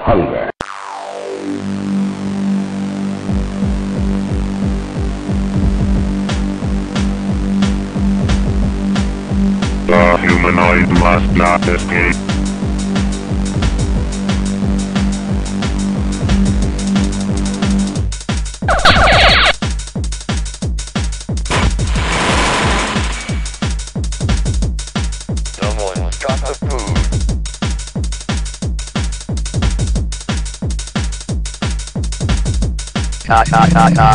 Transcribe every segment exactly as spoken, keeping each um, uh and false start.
hunger. The humanoid must not escape. Someone got the food. Ka ka ka ka.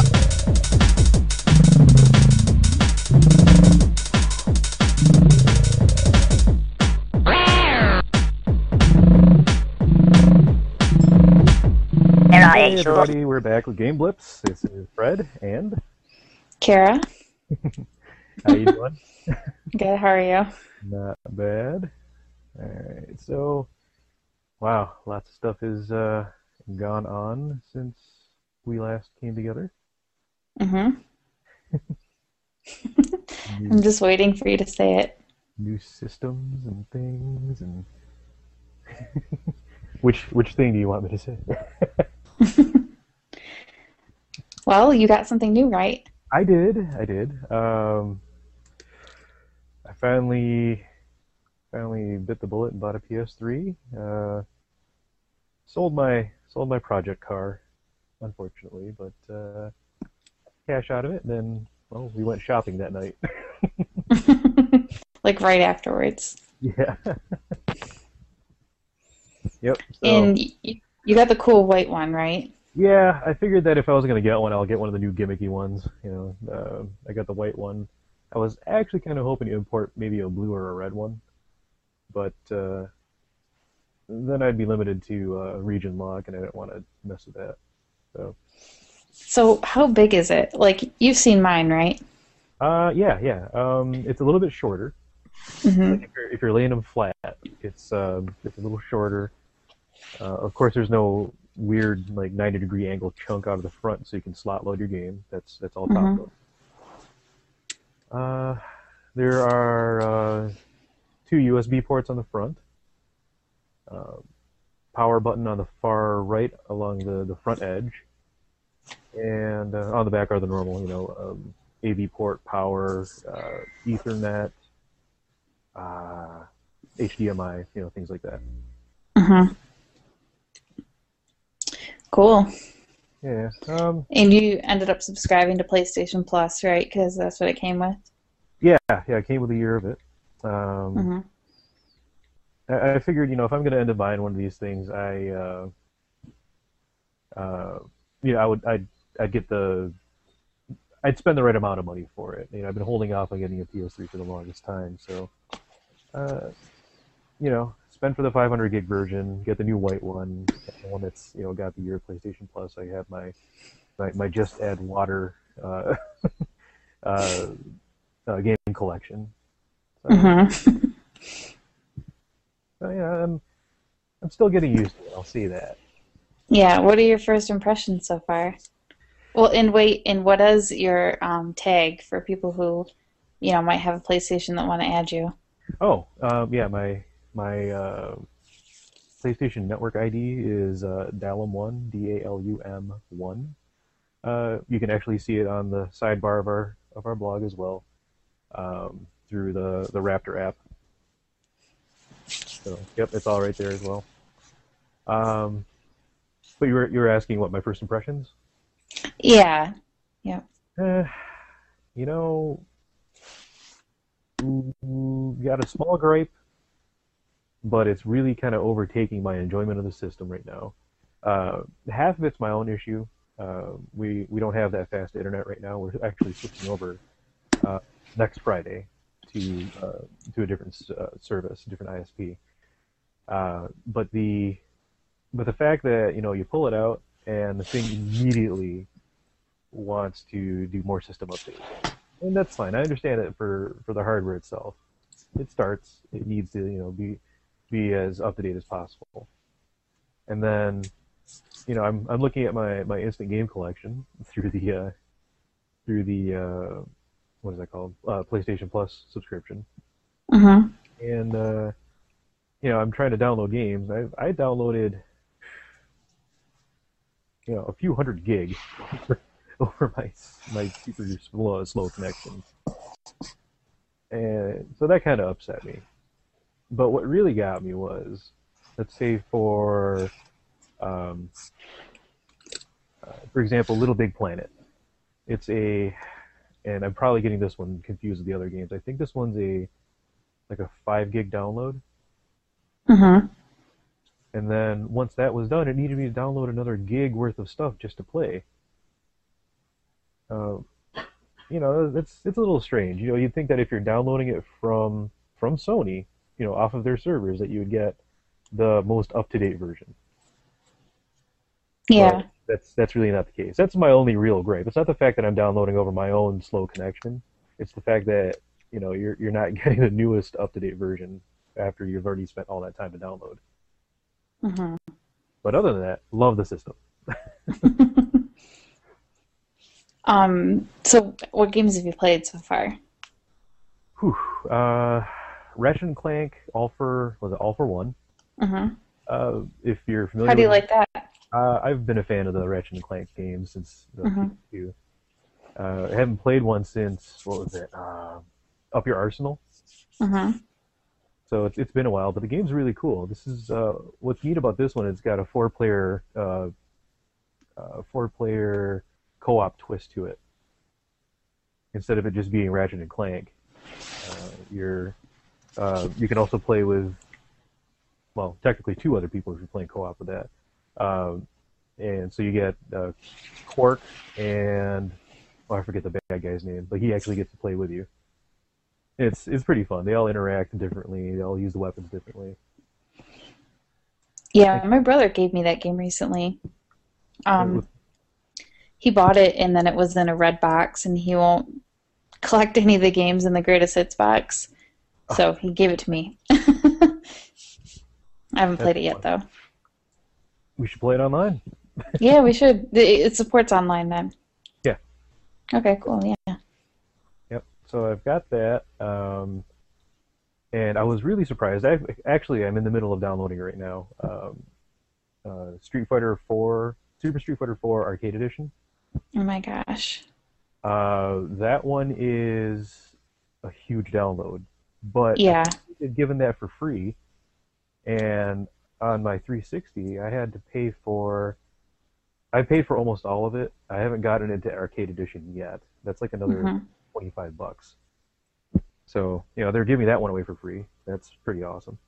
Hey everybody, we're back with Game Blips. This is Fred and Kara. how you doing? Good, how are you? Not bad. Alright, so wow, lots of stuff has uh, gone on since we last came together. Mm-hmm. New, I'm just waiting for you to say it. new systems and things and which which thing do you want me to say? Well, you got something new, right? I did, I did. Um, I finally, finally bit the bullet and bought a P S three. Uh, sold my sold my project car, unfortunately, but uh, cash out of it. And then, well, we went shopping that night. Like right afterwards. Yeah. Yep. So, And you, you got the cool white one, right? yeah, I figured that if I was gonna get one, I'll get one of the new gimmicky ones. You know, uh, I got the white one. I was actually kind of hoping to import maybe a blue or a red one, but uh, then I'd be limited to uh, region lock, and I didn't want to mess with that. So, So how big is it? Like, you've seen mine, right? uh, yeah, yeah. Um, it's a little bit shorter. Mm-hmm. Like if you're if you're laying them flat, it's um, it's a little shorter. Uh, of course, there's no weird like ninety degree angle chunk out of the front, so you can slot load your game. That's that's all top Mm-hmm. load. Uh, there are uh, two U S B ports on the front. Uh, power button on the far right along the, the front edge, and uh, on the back are the normal, you know, um, A V port, power, uh, Ethernet, uh, H D M I, you know, things like that. Mm-hmm. Cool. Yeah. Um, And you ended up subscribing to PlayStation Plus, right? Because that's what it came with. yeah, yeah. It came with a year of it. Um, Mm-hmm. I, I figured, you know, if I'm going to end up buying one of these things, I, uh, uh, you know, I would, I'd, I'd get the, I'd spend the right amount of money for it. You know, I've been holding off on getting a P S three for the longest time, so, uh, you know, spend for the five hundred gig version, get the new white one, the one that's, you know, got the year of PlayStation Plus. I have my, my, my Just Add Water, uh, uh, uh, game collection. So, Mm-hmm. so, yeah, I'm, I'm still getting used to it. I'll see that. Yeah, what are your first impressions so far? Well, and wait, and what is your um, tag for people who, you know, might have a PlayStation that want to add you? Oh, um, yeah, my my uh, PlayStation Network I D is uh, Dalum one, D A L U M one. Uh, you can actually see it on the sidebar of our of our blog as well, um, through the the Raptor app. So, yep, it's all right there as well. Um, but you were you were asking what my first impressions? Yeah, yeah. Eh, you know, mm, got a small gripe, but it's really kind of overtaking my enjoyment of the system right now. Uh, half of it's my own issue. Uh, we we don't have that fast internet right now. We're actually switching over uh, next Friday to uh, to a different uh, service, a different I S P. Uh, but the but the fact that you know you pull it out and the thing immediately wants to do more system updates, and that's fine. I understand it for, for the hardware itself. It starts. It needs to you know be be as up to date as possible. And then, you know, I'm I'm looking at my, my instant game collection through the uh, through the uh, what is that called? Uh, PlayStation Plus subscription. Mm-hmm. And uh, you know, I'm trying to download games. I I downloaded you know, a few hundred gig over, over my my super slow, slow connection, and so that kind of upset me. But what really got me was, let's say for, um, uh, for example, Little Big Planet. It's a, and I'm probably getting this one confused with the other games. I think this one's a like a five gig download. Mm-hmm. And then once that was done, it needed me to download another gig worth of stuff just to play. Uh, you know, it's it's a little strange. You know, you'd think that if you're downloading it from from Sony, you know, off of their servers, that you would get the most up-to-date version. Yeah. But that's that's really not the case. That's my only real gripe. It's not the fact that I'm downloading over my own slow connection. It's the fact that, you know, you're you're not getting the newest up-to-date version after you've already spent all that time to download. Mm-hmm. But other than that, love the system. um. So, what games have you played so far? Whew. Uh, Ratchet and Clank, all for was it all for one? Mm-hmm. Uh, if you're familiar, How do you with like that? Uh, I've been a fan of the Ratchet and Clank games since the Mm-hmm. P S two. Uh, I haven't played one since, what was it? Uh, Up Your Arsenal. Mm-hmm. So it's it's been a while, but the game's really cool. This is uh, what's neat about this one. It's got a four-player uh, uh, four-player co-op twist to it. Instead of it just being Ratchet and Clank, uh, you're uh, you can also play with, well, technically two other people if you're playing co-op with that. Um, and so you get uh, Quark and, oh, I forget the bad guy's name, but he actually gets to play with you. It's it's pretty fun. They all interact differently. They all use the weapons differently. Yeah, my brother gave me that game recently. Um, he bought it and then it was in a red box, and he won't collect any of the games in the greatest hits box, so he gave it to me. I haven't played it yet though. We should play it online. Yeah, we should. It it supports online then. Yeah. Okay, cool. Yeah. Yep. So I've got that, um, and I was really surprised. I actually I'm in the middle of downloading it right now. Um, uh, Street Fighter four, Super Street Fighter four Arcade Edition. Oh my gosh. Uh, that one is a huge download, but Yeah. I've given that for free, and on my three sixty, I had to pay for. I paid for almost all of it. I haven't gotten into Arcade Edition yet. That's like another Mhm. twenty-five bucks. So, you know, they're giving me that one away for free. That's pretty awesome.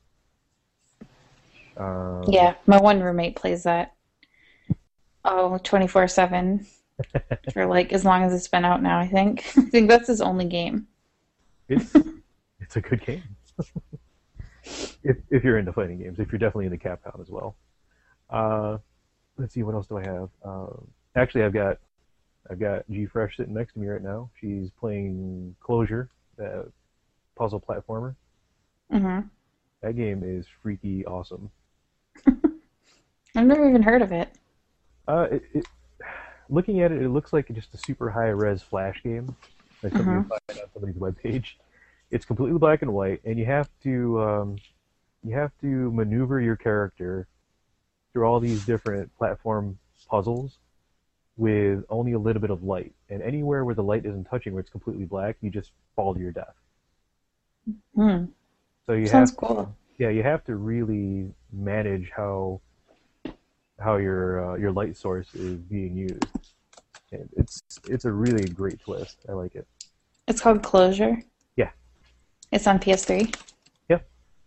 Um, Yeah, my one roommate plays that. Oh, twenty-four seven for like as long as it's been out now, I think. I think that's his only game. It's it's a good game. if if you're into fighting games, if you're definitely into Capcom as well. Uh, let's see, what else do I have? Um, actually, I've got I've got G Fresh sitting next to me right now. She's playing Closure, the puzzle platformer. hmm That game is freaky awesome. I've never even heard of it. Uh, it, it, looking at it, it looks like just a super high-res Flash game, like something you find on somebody's webpage. It's completely black and white, and you have to um, you have to maneuver your character through all these different platform puzzles with only a little bit of light. And anywhere where the light isn't touching, where it's completely black, you just fall to your death. Hmm. So you Sounds have cool. yeah, you have to really manage how how your uh, your light source is being used. And it's it's a really great twist. I like it. It's called Closure. Yeah. It's on P S three. Yep.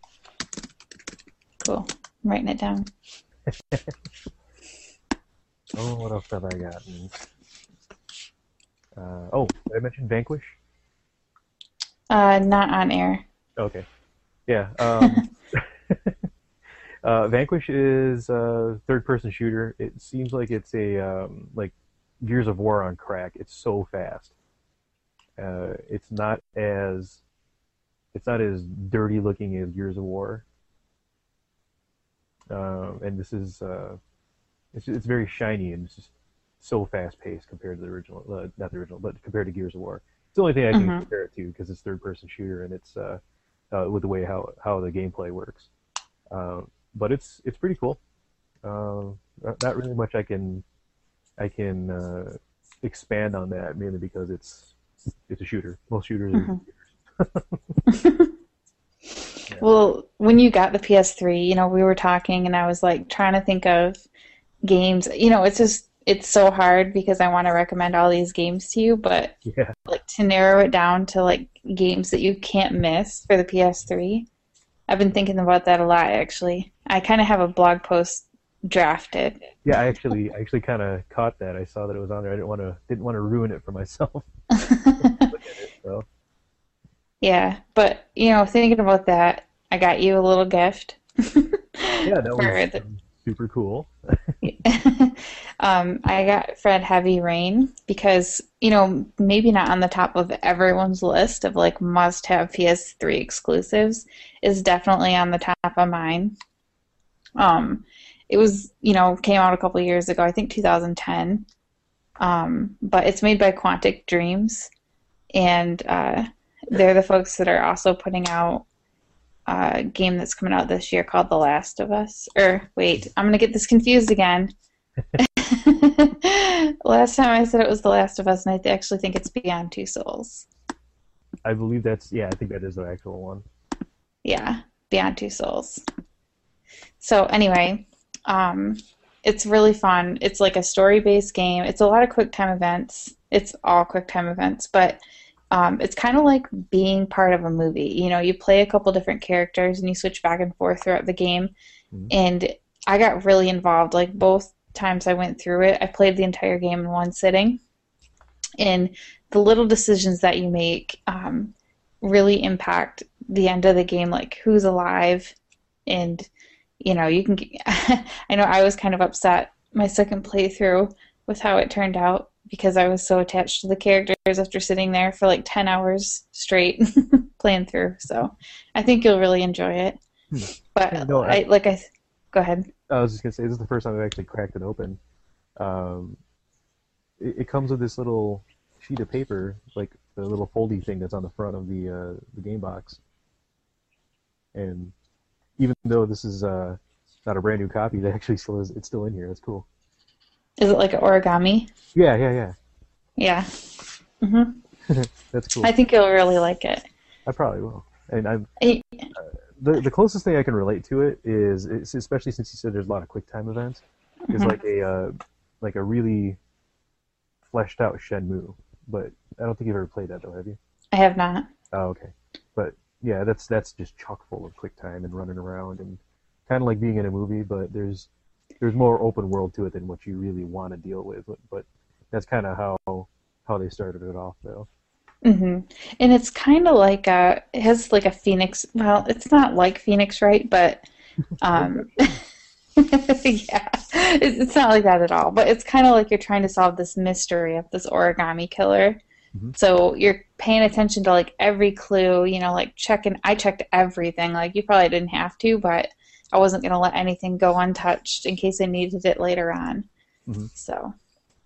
Cool. I'm writing it down. Oh, what else have I gotten? Uh, oh, did I mention Vanquish? Uh, not on air. Okay. Yeah. Um, uh, Vanquish is a third-person shooter. It seems like it's a um, like Gears of War on crack. It's so fast. Uh, it's not as it's not as dirty looking as Gears of War. Um, and this is uh, it's it's very shiny and it's just so fast paced compared to the original. Uh, not the original, but compared to Gears of War. It's the only thing I can Mhm. compare it to because it's third-person shooter and it's uh, uh, with the way how how the gameplay works. Um, but it's it's pretty cool. Uh, not, not really much I can I can uh, expand on that mainly because it's it's a shooter. Most shooters are. Mm-hmm. Yeah. Well, when you got the P S three, you know, we were talking and I was like trying to think of games. You know, it's just it's so hard because I want to recommend all these games to you, but Yeah. like to narrow it down to like games that you can't miss for the P S three. I've been thinking about that a lot actually. I kind of have a blog post drafted. Yeah, I actually I actually kind of caught that. I saw that it was on there. I didn't want to didn't want to ruin it for myself. Look at it. So Yeah, but you know, thinking about that, I got you a little gift. yeah, that For was the um, super cool. um, I got Fred Heavy Rain because, you know, maybe not on the top of everyone's list of like must-have P S three exclusives, is definitely on the top of mine. Um, it was, you know, came out a couple years ago, I think two thousand ten. Um, but it's made by Quantic Dreams, and uh, they're the folks that are also putting out a game that's coming out this year called The Last of Us. Or wait, I'm gonna get this confused again. Last time I said it was The Last of Us, and I actually think it's Beyond Two Souls. I believe that's yeah. I think that is the actual one. Yeah, Beyond Two Souls. So anyway, um, it's really fun. It's like a story-based game. It's a lot of QuickTime events. It's all QuickTime events, but um, it's kind of like being part of a movie. You know, you play a couple different characters and you switch back and forth throughout the game. Mhm. And I got really involved. Like both times I went through it, I played the entire game in one sitting. And the little decisions that you make um, really impact the end of the game, like who's alive. And, you know, you can get, I know I was kind of upset my second playthrough with how it turned out because I was so attached to the characters after sitting there for like ten hours straight playing through. So I think you'll really enjoy it. Hmm. But Yeah, no, I, I- like I, go ahead. I was just gonna say this is the first time I've actually cracked it open. Um, it, it comes with this little sheet of paper, like the little foldy thing that's on the front of the uh, the game box. And even though this is uh, not a brand new copy, it actually still is. It's still in here. That's cool. Is it like an origami? Yeah, yeah, yeah. Yeah. hmm That's cool. I think you'll really like it. I probably will. And I'm I- the the closest thing I can relate to it is, it's, especially since you said there's a lot of QuickTime events, is Mhm. like a uh, like a really fleshed out Shenmue. But I don't think you've ever played that though, have you? I have not. Oh, okay. But yeah, that's that's just chock full of QuickTime and running around and kind of like being in a movie, but there's there's more open world to it than what you really want to deal with. But, but that's kind of how how they started it off, though. hmm And it's kind of like a, it has like a Phoenix, well, it's not like Phoenix Wright, but um, yeah, it's, it's not like that at all. But it's kind of like you're trying to solve this mystery of this origami killer. Mhm. So you're paying attention to like every clue, you know, like checking, I checked everything. Like you probably didn't have to, but I wasn't going to let anything go untouched in case I needed it later on. Mhm. So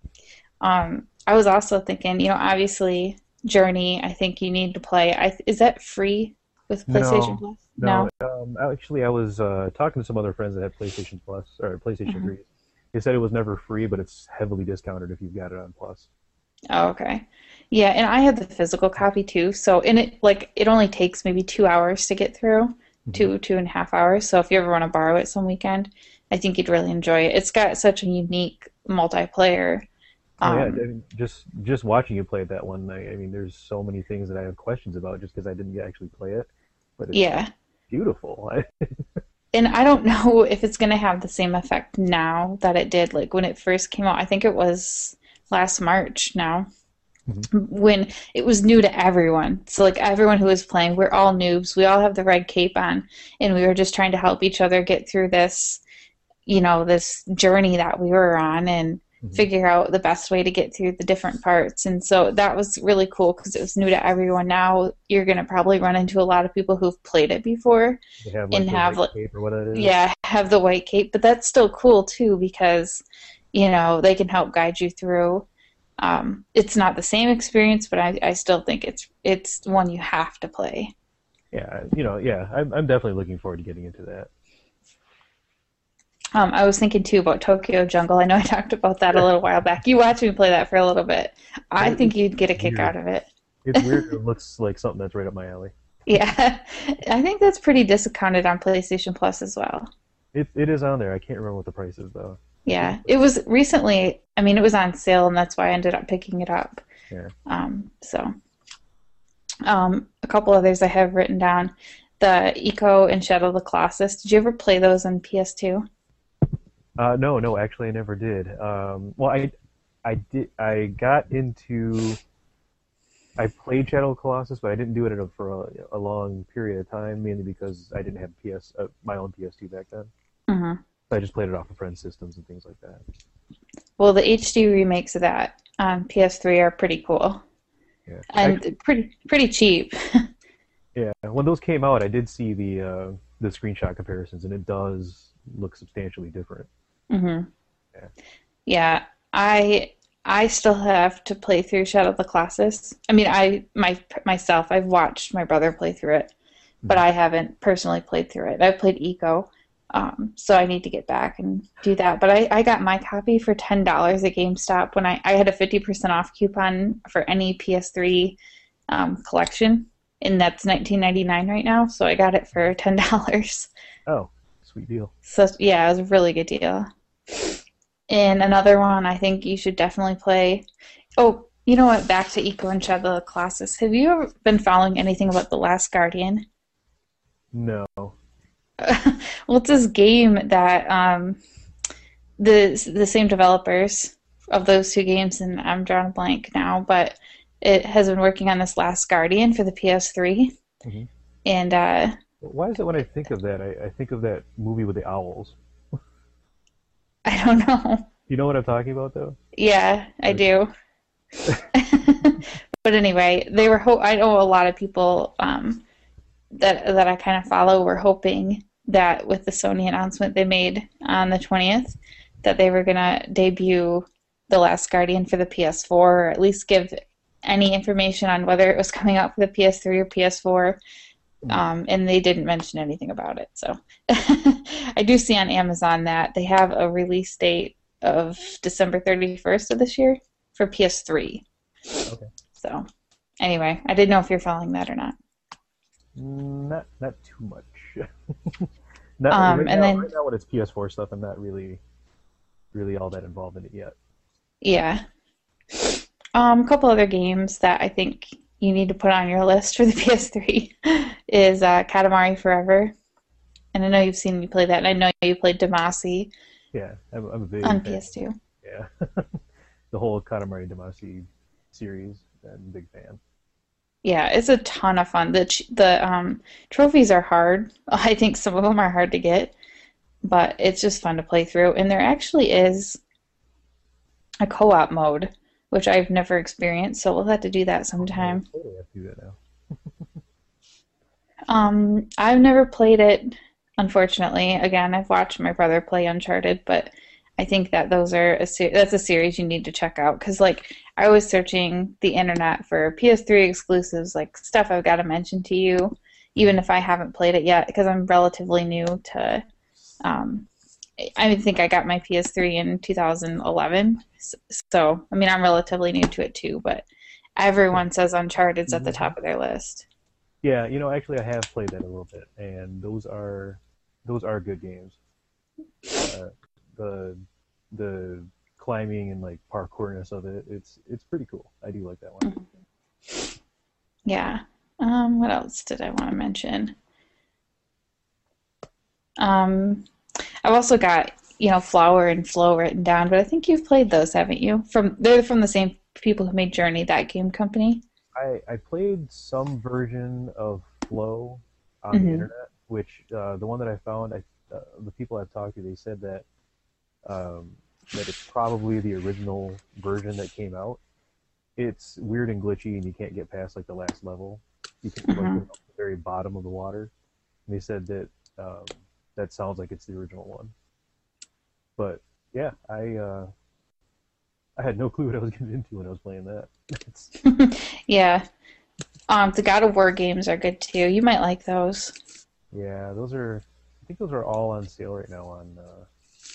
um, I was also thinking, you know, obviously Journey, I think you need to play. I, is that free with PlayStation No, Plus? no. Um, actually, I was uh, talking to some other friends that had PlayStation Plus or PlayStation Mhm. three. They said it was never free, but it's heavily discounted if you've got it on Plus. Oh, okay. Yeah, and I had the physical copy too. So, and it like it only takes maybe two hours to get through, Mhm. two two and a half hours. So if you ever want to borrow it some weekend, I think you'd really enjoy it. It's got such a unique multiplayer. Oh, yeah, I Um, mean, just just watching you play that one, I, I mean, there's so many things that I have questions about just because I didn't actually play it, but it's yeah. beautiful. And I don't know if it's going to have the same effect now that it did like when it first came out. I think it was last March now. Mhm. When it was new to everyone. So like everyone who was playing, we're all noobs. We all have the red cape on, and we were just trying to help each other get through this, you know, this journey that we were on and Mhm. figure out the best way to get through the different parts. And so that was really cool because it was new to everyone. Now you're going to probably run into a lot of people who've played it before They have and like the have white like cape or what it is. yeah, have the white cape, but that's still cool too because, you know, they can help guide you through. Um, it's not the same experience, but I, I still think it's it's one you have to play. Yeah, you know, yeah, I'm I'm definitely looking forward to getting into that. Um, I was thinking too about Tokyo Jungle. I know I talked about that a little while back. You watched me play that for a little bit. I It- think it's you'd get a kick weird. out of it. It's weird. It looks like something that's right up my alley. Yeah, I think that's pretty discounted on PlayStation Plus as well. It it is on there. I can't remember what the price is though. I think Yeah, it's it was recently, I mean, it was on sale, and that's why I ended up picking it up. yeah. Um, so, um, a couple others I have written down. The Eco and Shadow of the Colossus. Did you ever play those on P S two? Uh, no, no, actually, I never did. Um, well, I, I did. I got into. I played Shadow of the Colossus, but I didn't do it in a, for a, a long period of time, mainly because I didn't have P S, uh, my own P S two back then. Hmm. So I just played it off of friends' systems and things like that. Well, the H D remakes of that on P S three are pretty cool Yeah, and actually, pretty pretty cheap. yeah. When those came out, I did see the uh, the screenshot comparisons, and it does look substantially different. Hmm. Yeah. Yeah, I I still have to play through Shadow of the Colossus. I mean, I my myself, I've watched my brother play through it, but Mhm. I haven't personally played through it. I've played Eco, um, so I need to get back and do that. But I, I got my copy for ten dollars at GameStop when I, I had a fifty percent off coupon for any P S three um, collection, and that's nineteen ninety-nine right now. So I got it for ten dollars. Oh, sweet deal. So yeah, it was a really good deal. And another one I think you should definitely play. Oh, you know what? Back to Eco and Shadow of the Colossus. Have you ever been following anything about The Last Guardian? No. Well, it's this game that um, the the same developers of those two games, and I'm drawing a blank now, but it has been working on this Last Guardian for the P S three, Hmm. and uh, Why is it when I think of that, I, I think of that movie with the owls? I don't know. You know what I'm talking about, though? Yeah, I Okay. do. But anyway, they were ho- I know a lot of people um, that that I kind of follow were hoping that with the Sony announcement they made on the twentieth that they were gonna debut The Last Guardian for the P S four, or at least give any information on whether it was coming out for the P S three or P S four. Um, and they didn't mention anything about it. So I do see on Amazon that they have a release date of December thirty-first of this year for P S three. Okay. So anyway, I didn't know if you're following that or not. Not not too much. Not Um, right and now. then Right now, when it's P S four stuff, I'm not really really all that involved in it yet. yeah, um, a couple other games that I think you need to put on your list for the P S three is uh, Katamari Forever. And I know you've seen me play that, and I know you played Damacy Yeah, I'm, I'm a big on fan. P S two. Yeah, the whole Katamari Damacy series. I'm a big fan. Yeah, it's a ton of fun. The ch- the um, trophies are hard. I think some of them are hard to get, but it's just fun to play through. And there actually is a co-op mode, which I've never experienced, so we'll have to do that Oh, sometime. totally have to do that now. Um, I've never played it, unfortunately. Again, I've watched my brother play Uncharted, but I think that those are a se- that's a series you need to check out because, like, I was searching the internet for P S three exclusives, like stuff I've got to mention to you, even if I haven't played it yet, because I'm relatively new to. Um, I think I got my P S three in two thousand eleven, so I mean I'm relatively new to it too. But everyone says Uncharted's at the top of their list. Yeah, you know, actually, I have played that a little bit, and those are those are good games. Uh, the the climbing and like parkourness of it, it's it's pretty cool. I do like that one. Yeah. Um, what else did I want to mention? Um, I've also got, you know, Flower and Flow written down, but I think you've played those, haven't you? From they're from the same people who made Journey, that game company. I I played some version of Flow on the Hmm. internet, which uh, the one that I found, I uh, the people I've talked to, they said that um, that it's probably the original version that came out. It's weird and glitchy, and you can't get past like the last level. You can like Hmm. go to the very bottom of the water. And they said that um, that sounds like it's the original one. But yeah, I uh, I had no clue what I was getting into when I was playing that. It's, Yeah. Um, the God of War games are good too. You might like those. yeah, those are. I think those are all on sale right now on uh,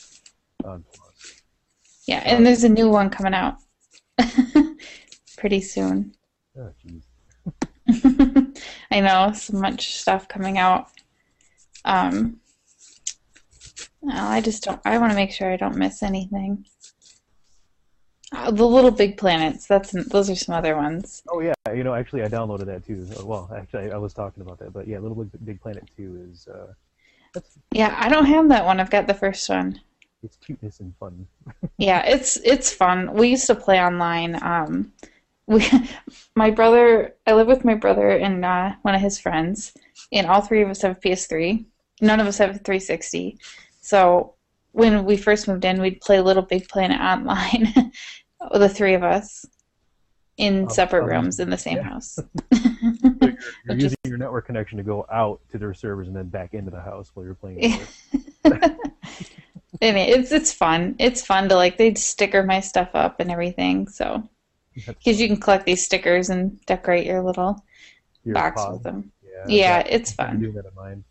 on Plus. Yeah, and there's a new one coming out pretty soon. Oh, jeez. I know, so much stuff coming out. Um, well, I just don't. I want to make sure I don't miss anything. Uh, the Little Big Planets. That's those are some other ones. Oh yeah, you know, actually, I downloaded that too. Well, actually, I, I was talking about that, but yeah, Little Big, Big Planet two is. Uh, that's, Yeah, I don't have that one. I've got the first one. It's cuteness and fun. Yeah, it's it's fun. We used to play online. Um, we, my brother. I live with my brother and uh, one of his friends, and all three of us have a P S three. None of us have a three sixty. So when we first moved in, we'd play Little Big Planet online, the three of us, in Oh, separate oh, rooms in the same yeah. house. So you're you're Which using is- your network connection to go out to their servers and then back into the house while you're playing. It. Anyway, it's it's fun. It's fun to like they'd sticker my stuff up and everything. So because you can collect these stickers and decorate your little Your box pod. with them. Yeah, Yeah, I've got- it's I'm fun. doing that at mine.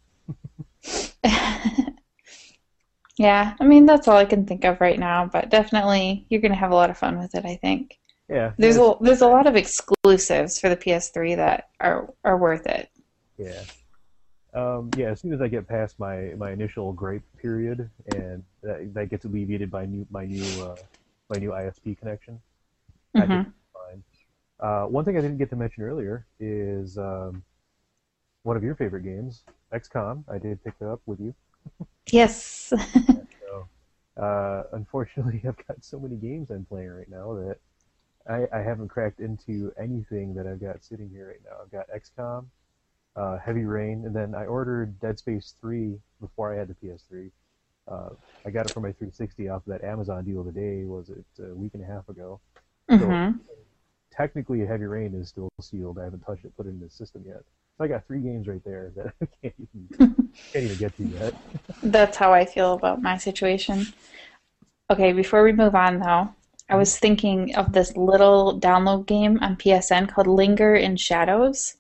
Yeah, I mean that's all I can think of right now, but definitely you're gonna have a lot of fun with it, I think. Yeah. There's yeah, a there's a lot of exclusives for the P S three that are are worth it. Yeah. Um, yeah, as soon as I get past my, my initial grape period and that, that gets alleviated by new my new uh, my new I S P connection, I think Mhm. it's fine. Uh, one thing I didn't get to mention earlier is um, one of your favorite games, X COM. I did pick that up with you. Yes. So, uh, unfortunately, I've got so many games I'm playing right now that I, I haven't cracked into anything that I've got sitting here right now. I've got X COM, uh, Heavy Rain, and then I ordered Dead Space three before I had the P S three. Uh, I got it for my three sixty off of that Amazon deal today, was it a week and a half ago. Mhm. Technically, Heavy Rain is still sealed. I haven't touched it, put it in the system yet. So I got three games right there that I can't even, can't even get to yet. That's how I feel about my situation. Okay, before we move on though, I was thinking of this little download game on P S N called Linger in Shadows.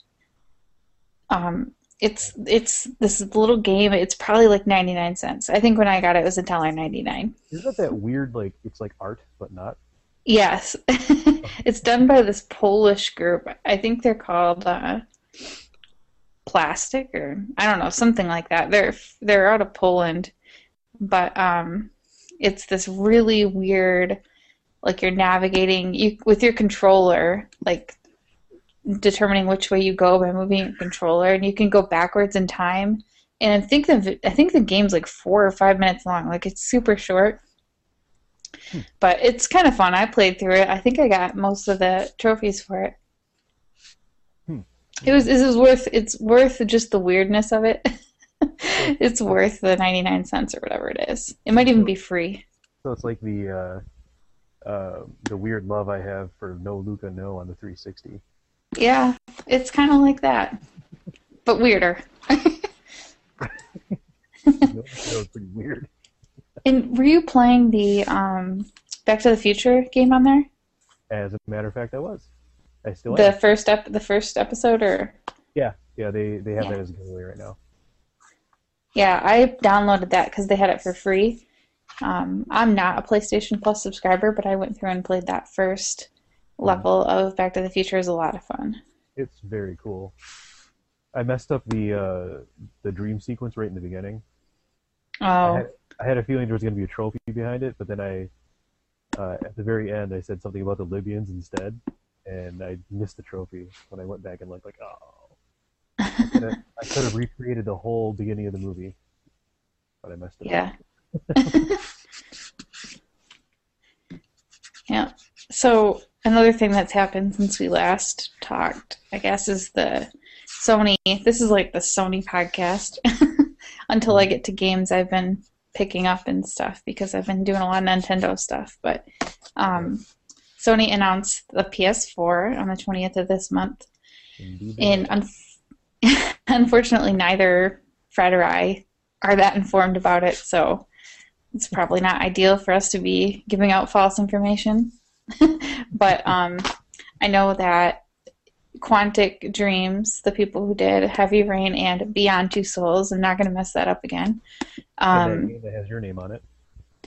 Um, it's it's this little game. It's probably like ninety-nine cents. I think when I got it, it was one dollar and ninety-nine cents. Isn't that that weird, like, it's like art, but not? Yes. It's done by this Polish group. I think they're called uh, Plastic or I don't know, something like that. They're they're out of Poland, but um, it's this really weird, like you're navigating you with your controller, like determining which way you go by moving your controller, and you can go backwards in time. And I think the I think the game's like four or five minutes long. Like it's super short. But it's kind of fun. I played through it. I think I got most of the trophies for it. Hmm. It was it was worth it's worth just the weirdness of it. It's worth the ninety-nine cents or whatever it is. It might even be free. So it's like the uh, uh, the weird love I have for No Luca No on the three sixty. Yeah, it's kind of like that, but weirder. No Luca No is pretty weird. And were you playing the um, Back to the Future game on there? As a matter of fact, I was. I still The am. first ep- the first episode, or Yeah, yeah. They they have Yeah. that as a giveaway right now. yeah, I downloaded that because they had it for free. Um, I'm not a PlayStation Plus subscriber, but I went through and played that first level of Back to the Future. Is a lot of fun. It's very cool. I messed up the uh, the dream sequence right in the beginning. I Oh, had, I had a feeling there was going to be a trophy behind it, but then I, uh, at the very end, I said something about the Libyans instead, and I missed the trophy when I went back and looked like, oh. I could have, I could have recreated the whole beginning of the movie, but I messed it up. yeah. Yeah. So another thing that's happened since we last talked, I guess, is the Sony. This is like the Sony podcast. Until I get to games I've been picking up and stuff because I've been doing a lot of Nintendo stuff. But um, Sony announced the P S four on the twentieth of this month. Indeed. And un- unfortunately, neither Fred or I are that informed about it, so it's probably not ideal for us to be giving out false information. But um, I know that Quantic Dreams, the people who did Heavy Rain and Beyond Two Souls, I'm not going to mess that up again. And that Um, game that has your name on it.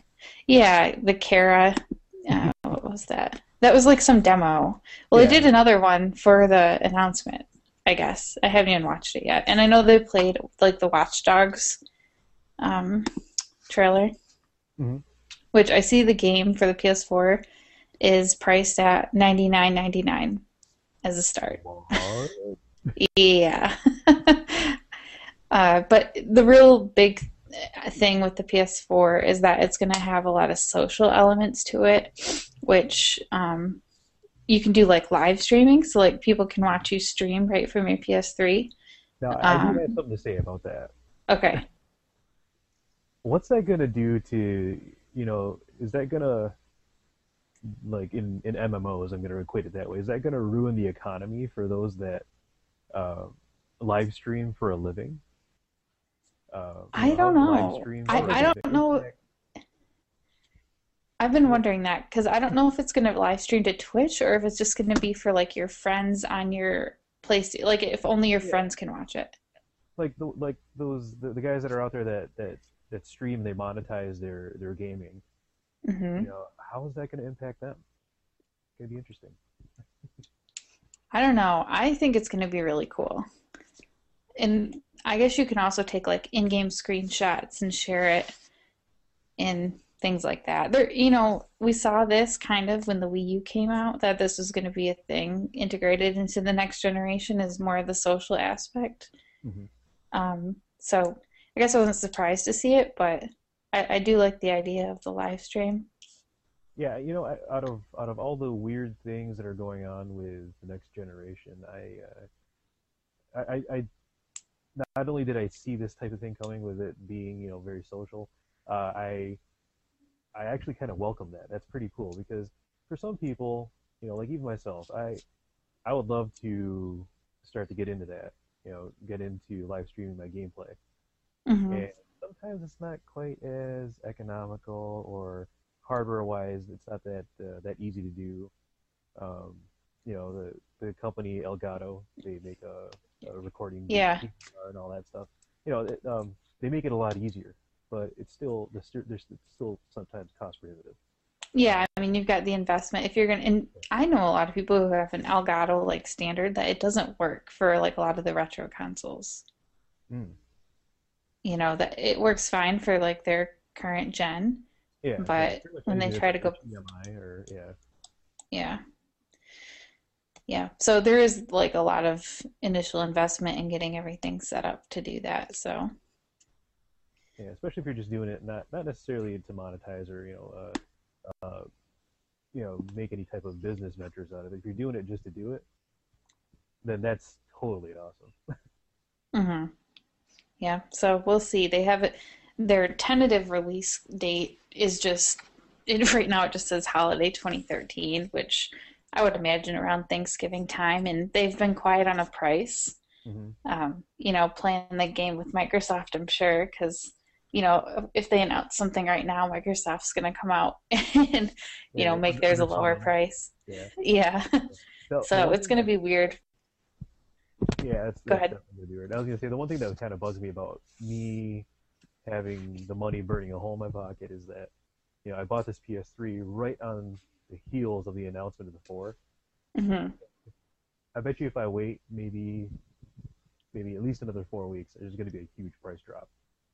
Yeah, the Kara. Uh, what was that? That was like some demo. Well, they Yeah. did another one for the announcement, I guess. I haven't even watched it yet. And I know they played like the Watch Dogs um, trailer, Hmm. which I see the game for the P S four is priced at ninety-nine ninety-nine as a start. What? Yeah. Uh, but the real big thing with the P S four is that it's going to have a lot of social elements to it, which um, you can do like live streaming, so like people can watch you stream right from your P S three. Now, I do have Um, something to say about that. okay. What's that gonna do to, you know, is that gonna, like in, in M M Os, I'm gonna equate it that way. Is that gonna ruin the economy for those that uh, live stream for a living? Uh, you I know, how don't do live know. streams, I, are I they gonna don't know. impact? I've been wondering that because I don't know if it's going to live stream to Twitch or if it's just going to be for like your friends on your place, like if only your Yeah, friends can watch it. like the like those the, the guys that are out there that that that stream, they monetize their their gaming. You hmm know, how is that gonna impact them? It's gonna be interesting. I don't know. I think it's going to be really cool. And I guess you can also take like in-game screenshots and share it and things like that. There, you know, we saw this kind of when the Wii U came out, that this was going to be a thing integrated into the next generation is more of the social aspect. Hmm. Um, so I guess I wasn't surprised to see it, but I, I do like the idea of the live stream. Yeah, you know, I- out of out of all the weird things that are going on with the next generation, I uh, I, I I not only did I see this type of thing coming with it being, you know, very social, uh, I I actually kind of welcome that. That's pretty cool because for some people, you know, like even myself, I I would love to start to get into that, you know, get into live streaming my gameplay. hmm And sometimes it's not quite as economical or hardware-wise, it's not that uh, that easy to do. Um, you know, the the company Elgato, they make a, a recording Yeah. V C R and all that stuff. You know, it, um, they make it a lot easier, but it's still there's still there's still sometimes cost prohibitive. Yeah, Uh, I mean, you've got the investment. If you're gonna, and I know a lot of people who have an Elgato like standard that it doesn't work for like a lot of the retro consoles. mm, You know, that it works fine for like their current gen, yeah, yeah, but pretty much when they anything that's try to like go, H D M I or yeah, yeah, yeah. So there is like a lot of initial investment in getting everything set up to do that. So, yeah, especially if you're just doing it not not necessarily to monetize or you know uh, uh, you know make any type of business ventures out of it. If you're doing it just to do it, then that's totally awesome. hmm yeah. So we'll see. They have it. Their tentative release date is just it, right now. It just says holiday twenty thirteen, which I would imagine around Thanksgiving time. And they've been quiet on a price. Hmm. Um, you know, playing the game with Microsoft, I'm sure, because you know if they announce something right now, Microsoft's going to come out and you know Yeah, make under, theirs a undersell lower them. price. Yeah. Yeah. The the So one it's thing going to that be weird. yeah, that's Go that's ahead. definitely gonna be weird. I was gonna say the one thing that kind of bugs me about me having the money burning a hole in my pocket is that you know I bought this P S three right on the heels of the announcement of the four. hmm I bet you if I wait maybe maybe at least another four weeks, there's gonna be a huge price drop.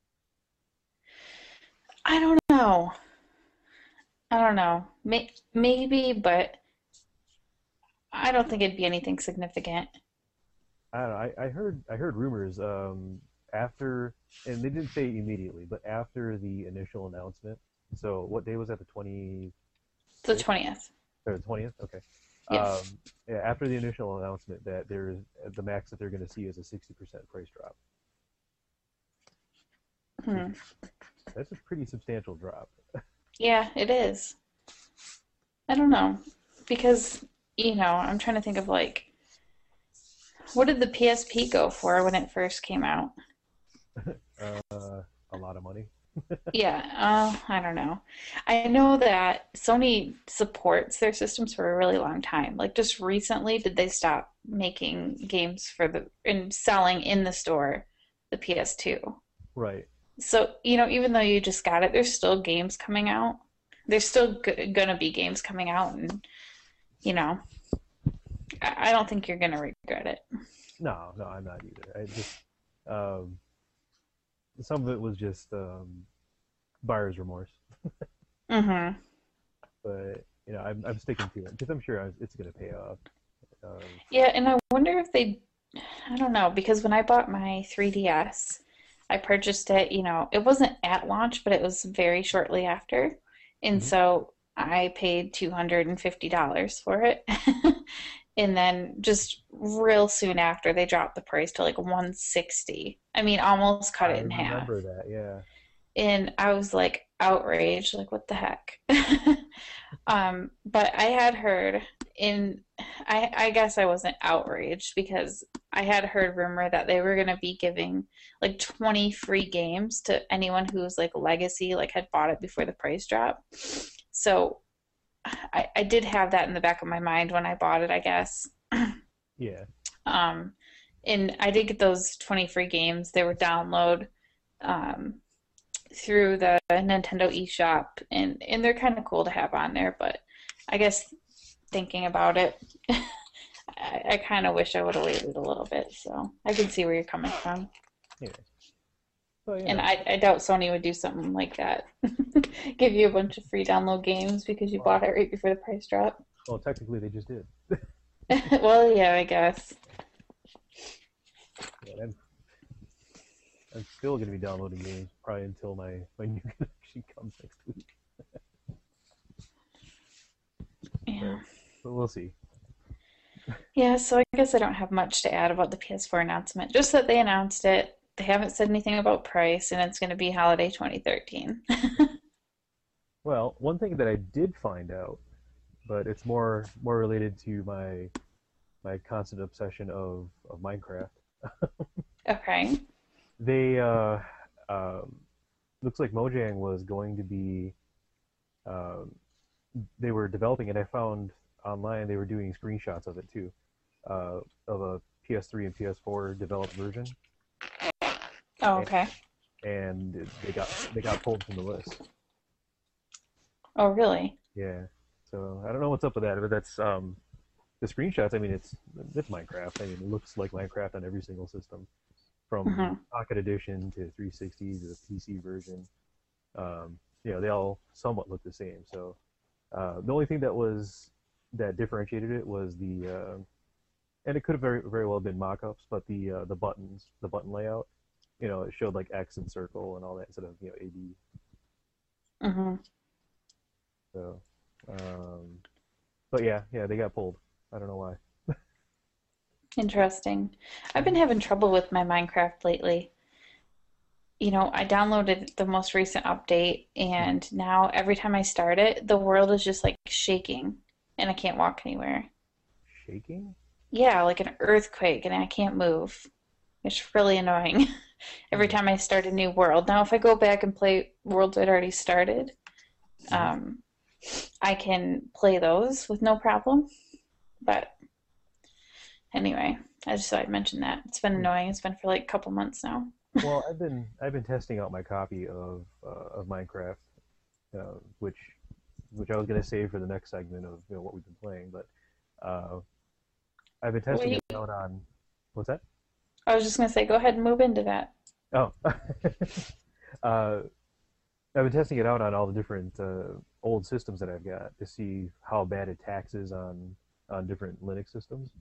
I don't know. I don't know. May- maybe, but I don't think it'd be anything significant. I don't know. I, I heard I heard rumors um, after, and they didn't say immediately, but after the initial announcement. So what day was that? The twenty The sixth twentieth. or the twentieth? Okay. Yeah. Um, yeah, after the initial announcement that there's the max that they're going to see is a sixty percent price drop, which Hmm. is that's a pretty substantial drop. Yeah, it is. I don't know. Because, you know, I'm trying to think of like, what did the P S P go for when it first came out? Uh, a lot of money. Yeah, uh, I don't know. I know that Sony supports their systems for a really long time. Like just recently did they stop making games for the and selling in the store the P S two. Right. So, you know, even though you just got it, there's still games coming out. there's still g- gonna be games coming out, and you know, I, I don't think you're gonna regret it. No, no, I'm not either. I just um, some of it was just um, buyer's remorse, Mm-hmm. but you know, I'm I'm sticking to it because I'm sure I, it's going to pay off. Um, Yeah, and I wonder if they, I don't know, because when I bought my three D S, I purchased it, you know, it wasn't at launch, but it was very shortly after. And mhm. so I paid two hundred fifty dollars for it. And then just real soon after, they dropped the price to like one hundred sixty. I mean, almost cut I it in half. remember that. Yeah, And I was like outraged, like what the heck. um, but I had heard in, I, I guess I wasn't outraged because I had heard rumor that they were going to be giving like twenty free games to anyone who was like legacy, like had bought it before the price drop. So I, I did have that in the back of my mind when I bought it, I guess. yeah. Um, and I did get those twenty free games. They were download. Um, through the Nintendo eShop, and and they're kind of cool to have on there. But I guess thinking about it, I, I kind of wish I would have waited a little bit. So I can see where you're coming from, Yeah. So you and know, I I doubt Sony would do something like that, give you a bunch of free download games because you bought well, it right before the price drop. well, technically they just did. Well, yeah, I guess. Yeah, I'm, I'm still going to be downloading games probably until my my new connection comes next week. Yeah. But, but we'll see. Yeah, so I guess I don't have much to add about the P S four announcement. Just that they announced it. They haven't said anything about price, and it's going to be holiday twenty thirteen. Well, one thing that I did find out, but it's more more related to my my constant obsession of, of Minecraft. Okay. They uh, um, looks like Mojang was going to be um, they were developing it. I found online they were doing screenshots of it too, uh, of a P S three and P S four developed version, Oh, and, okay. and they got they got pulled from the list. Oh, really? Yeah, so I don't know what's up with that, but that's um, the screenshots. I mean, it's it's Minecraft. I mean, it looks like Minecraft on every single system, from Mm-hmm. Pocket Edition to three sixty to the P C version. Um, you know, they all somewhat look the same. So uh, the only thing that was that differentiated it was the, uh, and it could have very very well been mock-ups, but the uh, the buttons, the button layout. You know, it showed like X and circle and all that instead of you know A B. Mm-hmm. So, um, but yeah, yeah, they got pulled. I don't know why. Interesting. I've been having trouble with my Minecraft lately. You know, I downloaded the most recent update, and now every time I start it, the world is just like shaking, and I can't walk anywhere. Shaking? Yeah, like an earthquake, and I can't move. It's really annoying every Hmm. time I start a new world. Now, if I go back and play worlds I'd already started, Mhm. um, I can play those with no problem. But anyway, I just thought I'd mention that. It's been Hmm. annoying. It's been for like a couple months now. Well, I've been I've been testing out my copy of uh, of Minecraft, uh, which which I was going to save for the next segment of you know what we've been playing, but uh, I've been testing Wait, it out on what's that? I was just going to say, go ahead and move into that. Oh, uh, I've been testing it out on all the different uh, old systems that I've got to see how bad it taxes on on different Linux systems,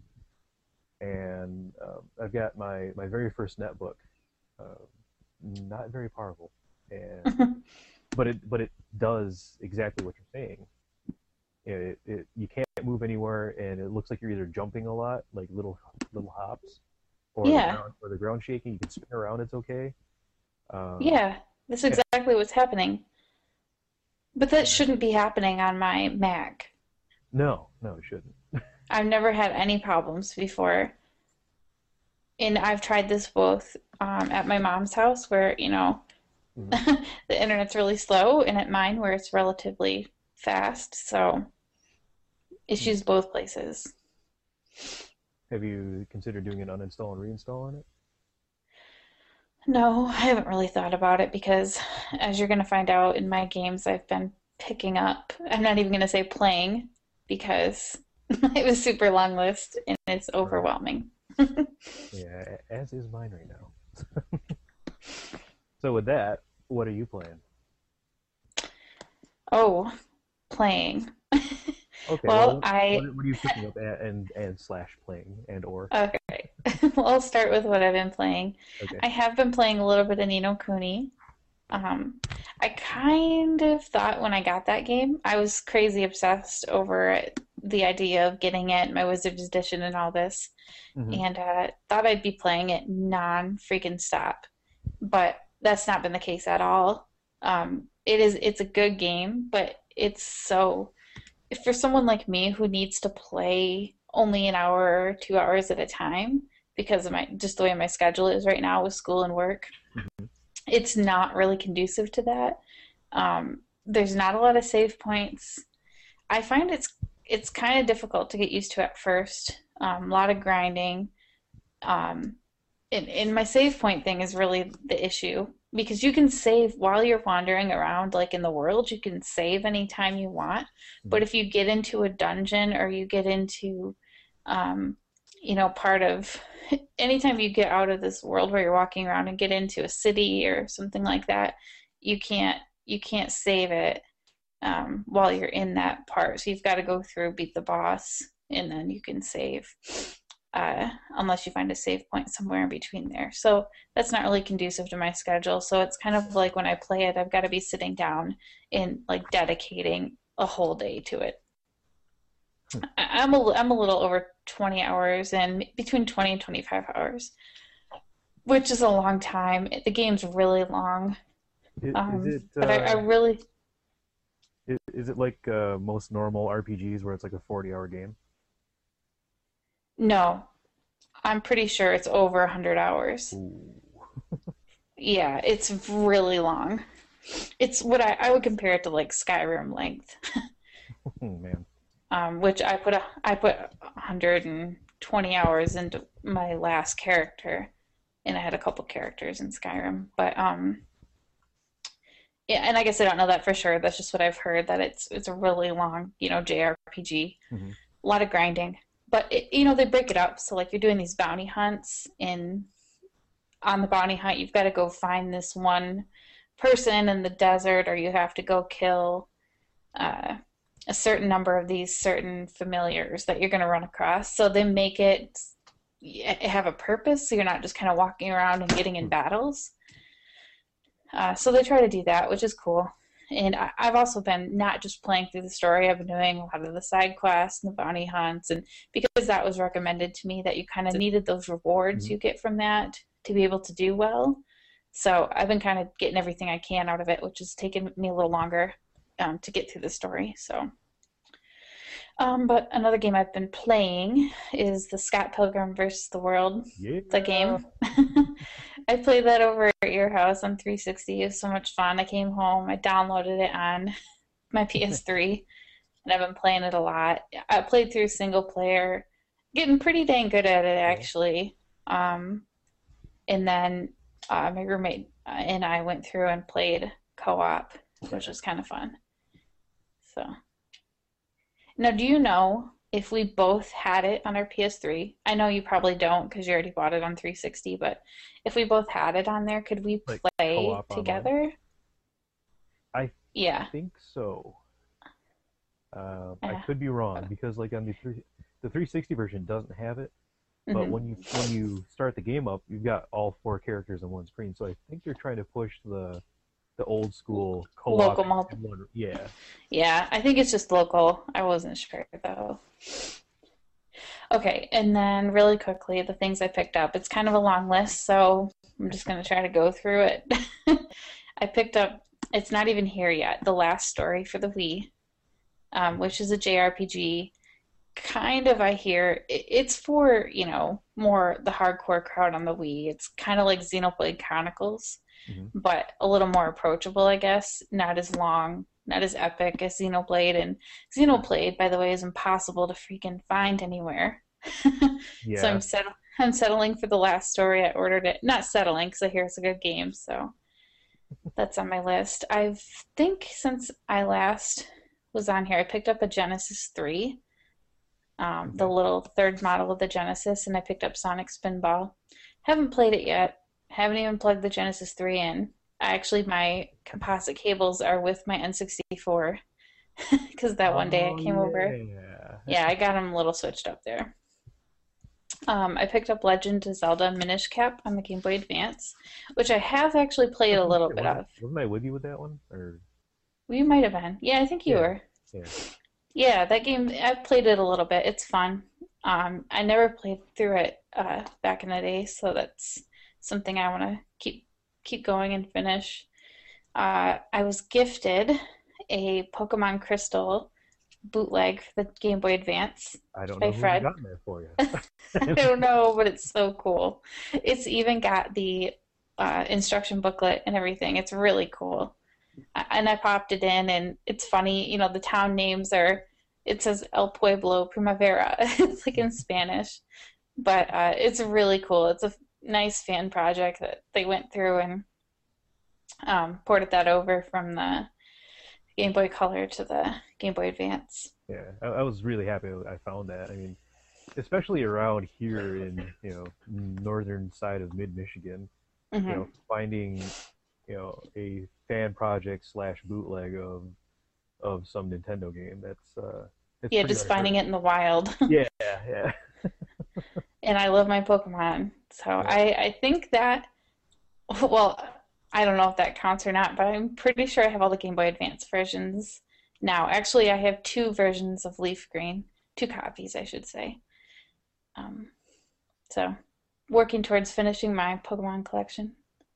and uh, I've got my my very first netbook, uh, not very powerful, and but it but it does exactly what you're saying. It, it you can't move anywhere, and it looks like you're either jumping a lot, like little little hops, or the Yeah, ground or the ground shaking. You can spin around; it's okay. Um, yeah, that's yeah, exactly what's happening. But that yeah. shouldn't be happening on my Mac. No, no, it shouldn't. I've never had any problems before. And I've tried this both um, at my mom's house, where, you know, Mhm. the internet's really slow, and at mine, where it's relatively fast. So issues both places. Have you considered doing an uninstall and reinstall on it? No, I haven't really thought about it because, as you're going to find out in my games, I've been picking up. I'm not even going to say playing because it was super long list and it's overwhelming. Yeah, as is mine right now. So with that, what are you playing? Oh, playing. Okay, Well, well, I what, what are you picking up and, and and slash playing and or? okay. Well, I'll start with what I've been playing. Okay. I have been playing a little bit of Ni no Kuni. Um, I kind of thought when I got that game, I was crazy obsessed over the idea of getting it, my Wizard's Edition, and all this, Mm-hmm. and uh, thought I'd be playing it non freaking stop. But that's not been the case at all. Um, it is it's a good game, but it's so for someone like me who needs to play only an hour or two hours at a time because of my just the way my schedule is right now with school and work. Mm-hmm. It's not really conducive to that. Um, there's not a lot of save points. I find it's it's kind of difficult to get used to at first. Um, a lot of grinding. Um, and, and my save point thing is really the issue because you can save while you're wandering around, like in the world. You can save anytime you want. Mm-hmm. But if you get into a dungeon or you get into, um, you know, part of anytime you get out of this world where you're walking around and get into a city or something like that, you can't you can't save it um, while you're in that part. So you've got to go through, beat the boss, and then you can save. Uh, unless you find a save point somewhere in between there. So that's not really conducive to my schedule. So it's kind of like when I play it, I've got to be sitting down and like dedicating a whole day to it. Hmm. I, I'm a, I'm a little over twenty hours and between twenty and twenty-five hours, which is a long time. The game's really long. Is, um, is it, uh, but I, I really... Is, is it like uh, most normal R P Gs where it's like a forty-hour game? No, I'm pretty sure it's over one hundred hours. Ooh. Yeah, it's really long. It's what I, I would compare it to like Skyrim length. Oh, man. Um, which I put a, I put one hundred twenty hours into my last character, and I had a couple characters in Skyrim. But um, yeah, and I guess I don't know that for sure. That's just what I've heard, that it's it's a really long, you know, J R P G. Mm-hmm. A lot of grinding. But, it, you know, they break it up. So, like, you're doing these bounty hunts, and on the bounty hunt, you've got to go find this one person in the desert, or you have to go kill uh, a certain number of these certain familiars that you're going to run across. So they make it have a purpose, so you're not just kind of walking around and getting in battles. Uh, so they try to do that, which is cool. And I, I've also been not just playing through the story, I've been doing a lot of the side quests and the bounty hunts, and because that was recommended to me that you kind of needed those rewards mm-hmm. you get from that to be able to do well. So I've been kind of getting everything I can out of it, which has taken me a little longer um, to get through the story. So, um, but another game I've been playing is the Scott Pilgrim versus the World, yeah. the game. I played that over at your house on three sixty. It was so much fun. I came home, I downloaded it on my P S three, and I've been playing it a lot. I played through single player, getting pretty dang good at it, actually. Um, and then uh, my roommate and I went through and played co-op, which was kind of fun. So, now, do you know if we both had it on our P S three? I know you probably don't because you already bought it on three sixty, but if we both had it on there, could we like play together? Online? I yeah. think so. Uh, uh, I could be wrong because, like, on the three, the three sixty version doesn't have it. But mm-hmm. when you when you start the game up, you've got all four characters on one screen. So I think they're trying to push the the old school co-op. Local multi. Yeah. Yeah, I think it's just local. I wasn't sure though. Okay, and then really quickly, the things I picked up. It's kind of a long list, so I'm just going to try to go through it. I picked up, it's not even here yet, The Last Story for the Wii, um, which is a J R P G. Kind of, I hear, it's for, you know, more the hardcore crowd on the Wii. It's kind of like Xenoblade Chronicles, mm-hmm. but a little more approachable, I guess. Not as long, not as epic as Xenoblade. And Xenoblade, by the way, is impossible to freaking find anywhere. Yeah. So I'm, settle- I'm settling for The Last Story. I ordered it. Not settling, because I hear it's a good game, so That's on my list. I think since I last was on here, I picked up a Genesis three, um, the Okay. little third model of the Genesis, and I picked up Sonic Spinball. Haven't played it yet. Haven't even plugged the Genesis three in. Actually, my composite cables are with my N sixty-four because that one day I Oh came over. yeah. Yeah, I got them a little switched up there. Um, I picked up Legend of Zelda Minish Cap on the Game Boy Advance, which I have actually played I was a gonna little say, bit wasn't of. wasn't I with you with that one? Or We might have been. Yeah, I think you yeah, were. yeah. Yeah, that game, I've played it a little bit. It's fun. Um, I never played through it uh, back in the day, so that's something I want to keep keep going and finish. Uh, I was gifted a Pokemon Crystal bootleg for the Game Boy Advance I don't by know who's Fred. gotten that for you. I don't know, but it's so cool. It's even got the uh, instruction booklet and everything. It's really cool. And I popped it in, and it's funny. You know, the town names are. It says El Pueblo Primavera. It's like in Spanish, but uh, it's really cool. It's a nice fan project that they went through and um, ported that over from the Game Boy Color to the Game Boy Advance. Yeah, I, I was really happy I found that. I mean, especially around here in, you know, northern side of mid Michigan, you Hmm. know, finding, you know, a fan project slash bootleg of of some Nintendo game. That's uh, it's Yeah, pretty just unheard finding of. it in the wild. Yeah, yeah, And I love my Pokemon. So yeah. I, I think that, well, I don't know if that counts or not, but I'm pretty sure I have all the Game Boy Advance versions now. Actually, I have two versions of Leaf Green, two copies, I should say. Um, so working towards finishing my Pokemon collection.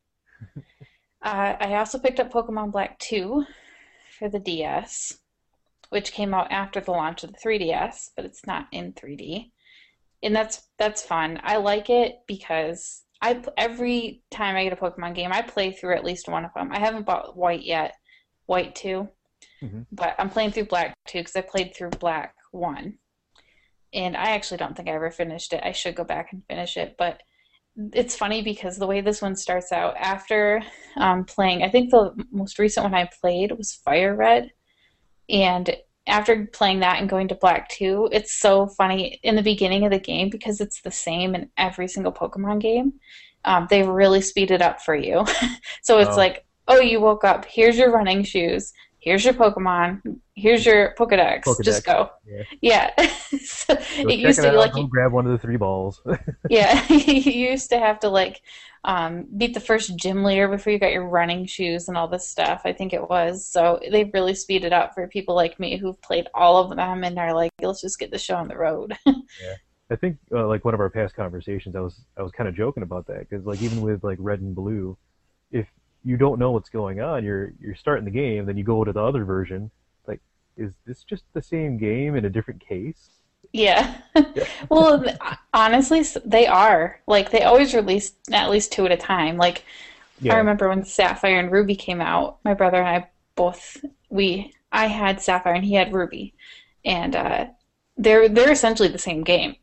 Uh, I also picked up Pokemon Black two for the D S, which came out after the launch of the three D S, but it's not in three D. And that's that's fun. I like it because I every time I get a Pokemon game, I play through at least one of them. I haven't bought White yet, White two, Hmm. but I'm playing through Black two because I played through Black one, and I actually don't think I ever finished it. I should go back and finish it, but it's funny because the way this one starts out after um, playing, I think the most recent one I played was Fire Red, and after playing that and going to Black two, it's so funny in the beginning of the game because it's the same in every single Pokemon game. Um, they really speed it up for you. So it's Oh, like, oh, you woke up. Here's your running shoes. Here's your Pokemon. Here's your Pokedex. Just Pokedex. go. Yeah. Yeah. So Go it check used it to be out. like, Go grab one of the three balls. yeah, you used to have to like um, beat the first gym leader before you got your running shoes and all this stuff. I think it was. So they really speed it up for people like me who've played all of them and are like, let's just get the show on the road. Yeah. I think uh, like one of our past conversations, I was I was kind of joking about that because like even with like red and blue, if you don't know what's going on, you're you're starting the game, then you go to the other version. Like, is this just the same game in a different case? Yeah. Yeah. Well, th- honestly, s- they are. Like they always release at least two at a time. Like I Yeah. remember when Sapphire and Ruby came out, my brother and I both we I had Sapphire and he had Ruby, and uh, they're they're essentially the same game.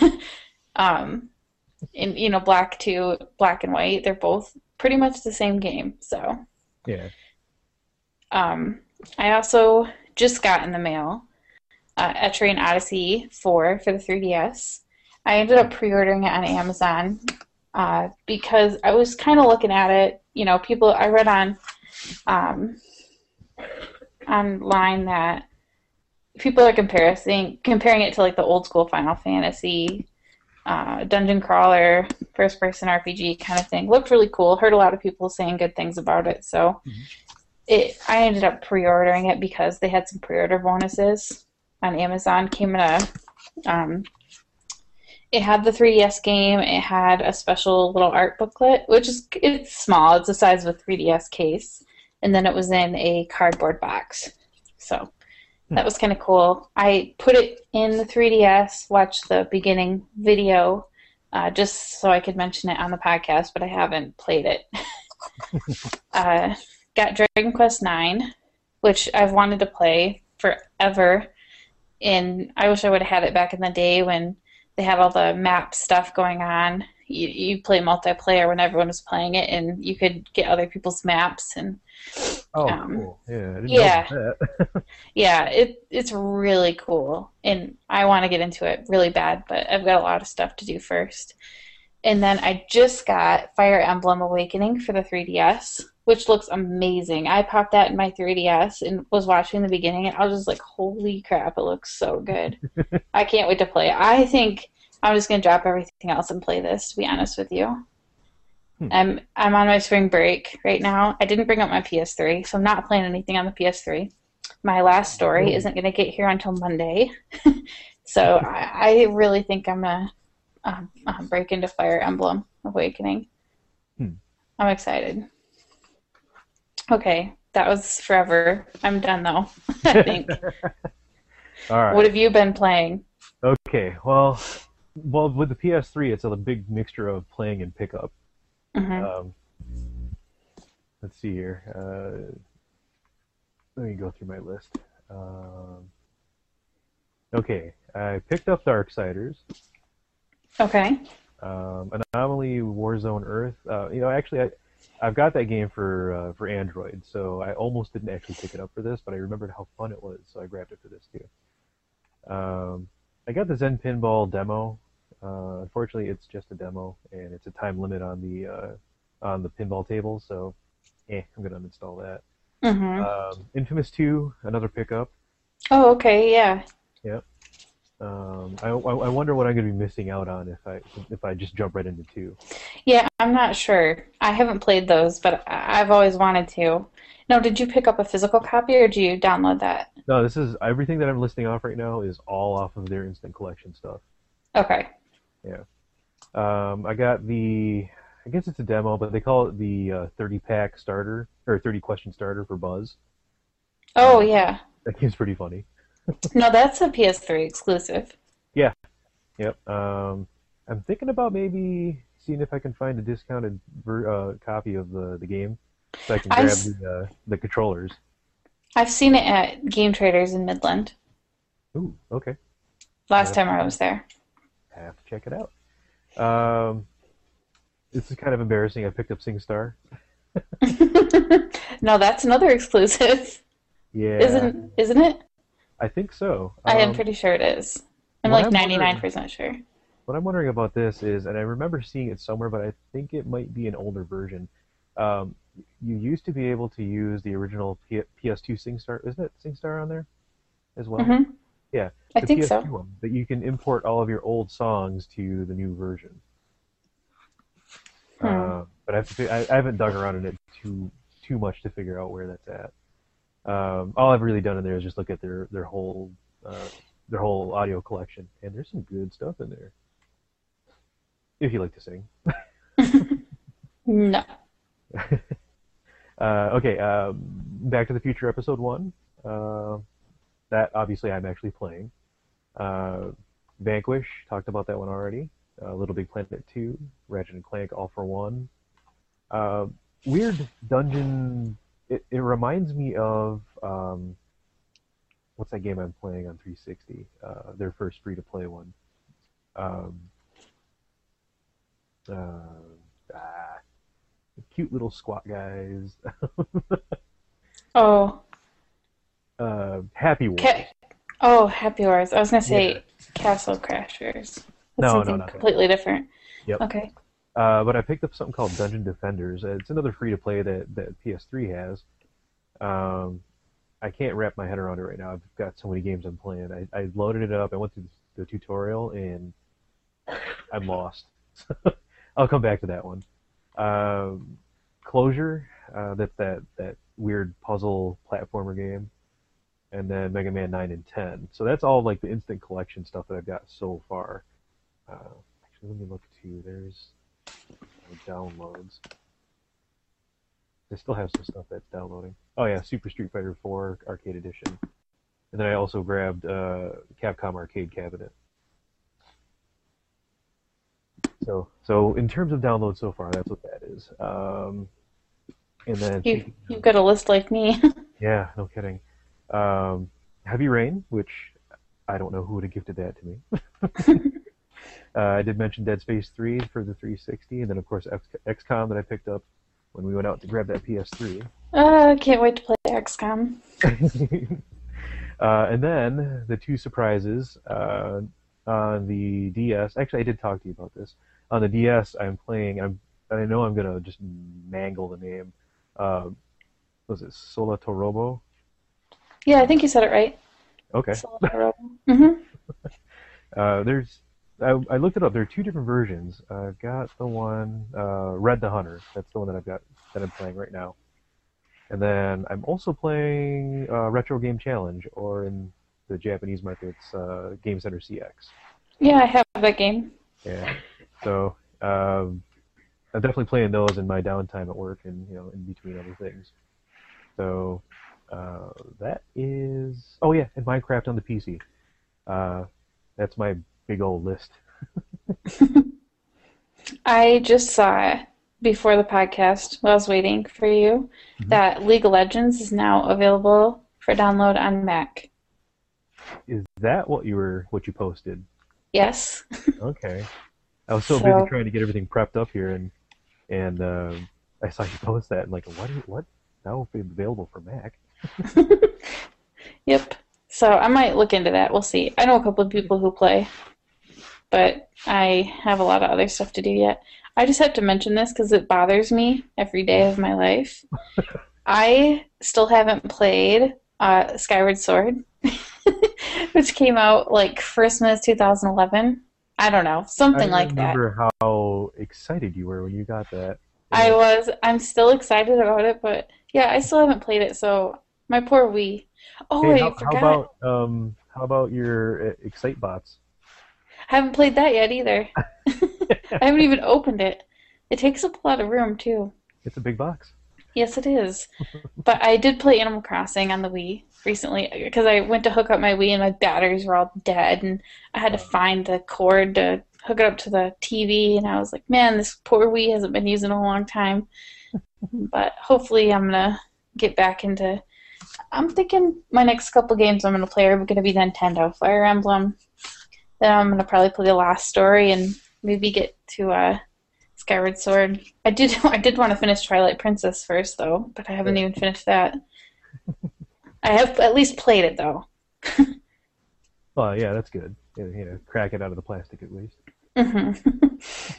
Um, in you know, Black two, Black and White, they're both pretty much the same game. So, Yeah. um, I also just got in the mail uh, Etrian Odyssey four for the three D S. I ended up pre-ordering it on Amazon uh, because I was kind of looking at it. You know, people I read on um, online that people are comparing comparing it to like the old school Final Fantasy uh, dungeon crawler, first person R P G kind of thing. Looked really cool. Heard a lot of people saying good things about it. So Mhm. it, I ended up pre-ordering it because they had some pre-order bonuses on Amazon. Came in a, um, it had the three D S game. It had a special little art booklet, which is it's small. It's the size of a three D S case, and then it was in a cardboard box. So Hmm. that was kind of cool. I put it in the three D S, watched the beginning video, uh, just so I could mention it on the podcast, but I haven't played it. uh, got Dragon Quest nine, which I've wanted to play forever, and I wish I would have had it back in the day when they had all the map stuff going on. you, you play multiplayer when everyone was playing it, and you could get other people's maps and Oh, um, cool. Yeah, I didn't yeah, know about that. yeah, it it's really cool, and I want to get into it really bad, but I've got a lot of stuff to do first. And then I just got Fire Emblem Awakening for the three D S, which looks amazing. I popped that in my three D S and was watching the beginning, and I was just like, holy crap, it looks so good. I can't wait to play it. I think I'm just going to drop everything else and play this, to be honest with you. Hmm. I'm, I'm on my spring break right now. I didn't bring up my P S three, so I'm not playing anything on the P S three. My last story Oh. isn't going to get here until Monday. So I, I really think I'm going to um, uh, break into Fire Emblem Awakening. Hmm. I'm excited. Okay, that was forever. I'm done, though, I think. All right. What have you been playing? Okay. Well, well, with the P S three, it's a big mixture of playing and pickup. Mhm. Um, let's see here. Uh, let me go through my list. Um, okay, I picked up Darksiders, Okay. um, Anomaly, Warzone, Earth. Uh, you know, actually, I, I've got that game for uh, for Android, so I almost didn't actually pick it up for this, but I remembered how fun it was, so I grabbed it for this too. Um, I got the Zen Pinball demo. Uh, unfortunately, it's just a demo, and it's a time limit on the uh, on the pinball table, so eh, I'm gonna uninstall that. Mhm. Um, Infamous two, another pickup. Oh, okay. Yeah. Yep. Um, I, I I wonder what I'm gonna be missing out on if I if I just jump right into two. Yeah, I'm not sure. I haven't played those, but I- I've always wanted to. No, did you pick up a physical copy or did you download that? No, this is everything that I'm listing off right now is all off of their instant collection stuff. Okay. Yeah. Um, I got the, I guess it's a demo, but they call it the uh, thirty pack starter or thirty question starter for Buzz. Oh, Um, yeah. that game's pretty funny. No, that's a P S three exclusive. Yeah. Yep. Um, I'm thinking about maybe seeing if I can find a discounted ver- uh, copy of the, the game so I can I grab s- the uh, the controllers. I've seen it at Game Traders in Midland Ooh, okay. last I'll time I was there. have to check it out. Um, this is kind of embarrassing. I picked up SingStar. No, that's another exclusive. Yeah, Isn't isn't it? I think so. I am Um, pretty sure it is. I'm what like I'm wondering, ninety-nine percent sure. what I'm wondering about this is, and I remember seeing it somewhere, but I think it might be an older version. Um, you used to be able to use the original P- PS2 SingStar. Isn't it SingStar on there as well? hmm Yeah, I the think P S two so. one. That you can import all of your old songs to the new version. Hmm. Uh, but I, have to, fi- I, I haven't dug around in it too too much to figure out where that's at. Um, all I've really done in there is just look at their their whole uh, their whole audio collection, and there's some good stuff in there. If you like to sing. No. uh, okay, uh, Back to the Future Episode One. Uh, that obviously I'm actually playing. Uh, Vanquish, talked about that one already. Uh, Little Big Planet Two, Ratchet and Clank All for One. Uh, weird dungeon. It, it reminds me of um, what's that game I'm playing on three sixty? Uh, their first free-to-play one. Um, uh, ah, cute little squat guys. Oh, uh, Happy Wars. ca- oh, Happy Wars. I was gonna Yeah. say Castle Crashers. That's No, no, something not that. completely different. Yep. Okay. Uh, but I picked up something called Dungeon Defenders. Uh, It's another free-to-play that, that P S three has. Um, I can't wrap my head around it right now. I've got so many games I'm playing. I, I loaded it up. I went through the tutorial, and I'm lost. I'll come back to that one. Um, Closure, uh, that's that, that weird puzzle platformer game. And then Mega Man nine and ten. So that's all like the instant collection stuff that I've got so far. Uh, actually, let me look too. There's uh, downloads. I still have some stuff that's downloading. Oh yeah, Super Street Fighter four Arcade Edition. And then I also grabbed uh, Capcom Arcade Cabinet. So, so in terms of downloads so far, that's what that is. Um, and then, You thinking you've of- got a list like me. yeah, no kidding. Um, Heavy Rain, which I don't know who would have gifted that to me. uh, I did mention Dead Space three for the three sixty, and then of course X- XCOM that I picked up when we went out to grab that P S three. Uh, can't wait to play X COM. uh, and then the two surprises uh, on the D S. Actually, I did talk to you about this. On the D S, I'm playing. I'm. I know I'm gonna just mangle the name. Uh, was it Solatorobo? Yeah, I think you said it right. Okay. Mm-hmm. Uh, there's. I, I looked it up. There are two different versions. I've got the one uh, Red the Hunter. That's the one that I've got that I'm playing right now. And then I'm also playing uh, Retro Game Challenge, or in the Japanese markets, uh, Game Center C X. Yeah, I have that game. Yeah. So um, I'm definitely playing those in my downtime at work, and you know, in between other things. So uh, that is. Oh yeah, and Minecraft on the P C. Uh, that's my big old list. I just saw before the podcast, while I was waiting for you, mm-hmm. that League of Legends is now available for download on Mac. Is that what you were what you posted? Yes. Okay. I was so, so busy trying to get everything prepped up here, and and uh, I saw you post that, and like, what? What? Now available for Mac? Yep. So I might look into that. We'll see. I know a couple of people who play, but I have a lot of other stuff to do yet. I just have to mention this because it bothers me every day of my life. I still haven't played uh, Skyward Sword, which came out like Christmas two thousand eleven. I don't know, something like that. I remember how excited you were when you got that. I was. I'm still excited about it, but yeah, I still haven't played it, so my poor Wii. Oh, hey, I how, forgot. How about, um, how about your uh, Excitebots? I haven't played that yet either. I haven't even opened it. It takes up a lot of room, too. It's a big box. Yes, it is. But I did play Animal Crossing on the Wii recently because I went to hook up my Wii and my batteries were all dead, and I had to find the cord to hook it up to the T V, and I was like, man, this poor Wii hasn't been used in a long time. But hopefully I'm going to get back into... I'm thinking my next couple games I'm going to play are going to be Nintendo, Fire Emblem. Then I'm going to probably play The Last Story and maybe get to uh, Skyward Sword. I did I did want to finish Twilight Princess first, though, but I haven't even finished that. I have at least played it, though. Well, yeah, that's good. You know, crack it out of the plastic at least. Mm-hmm.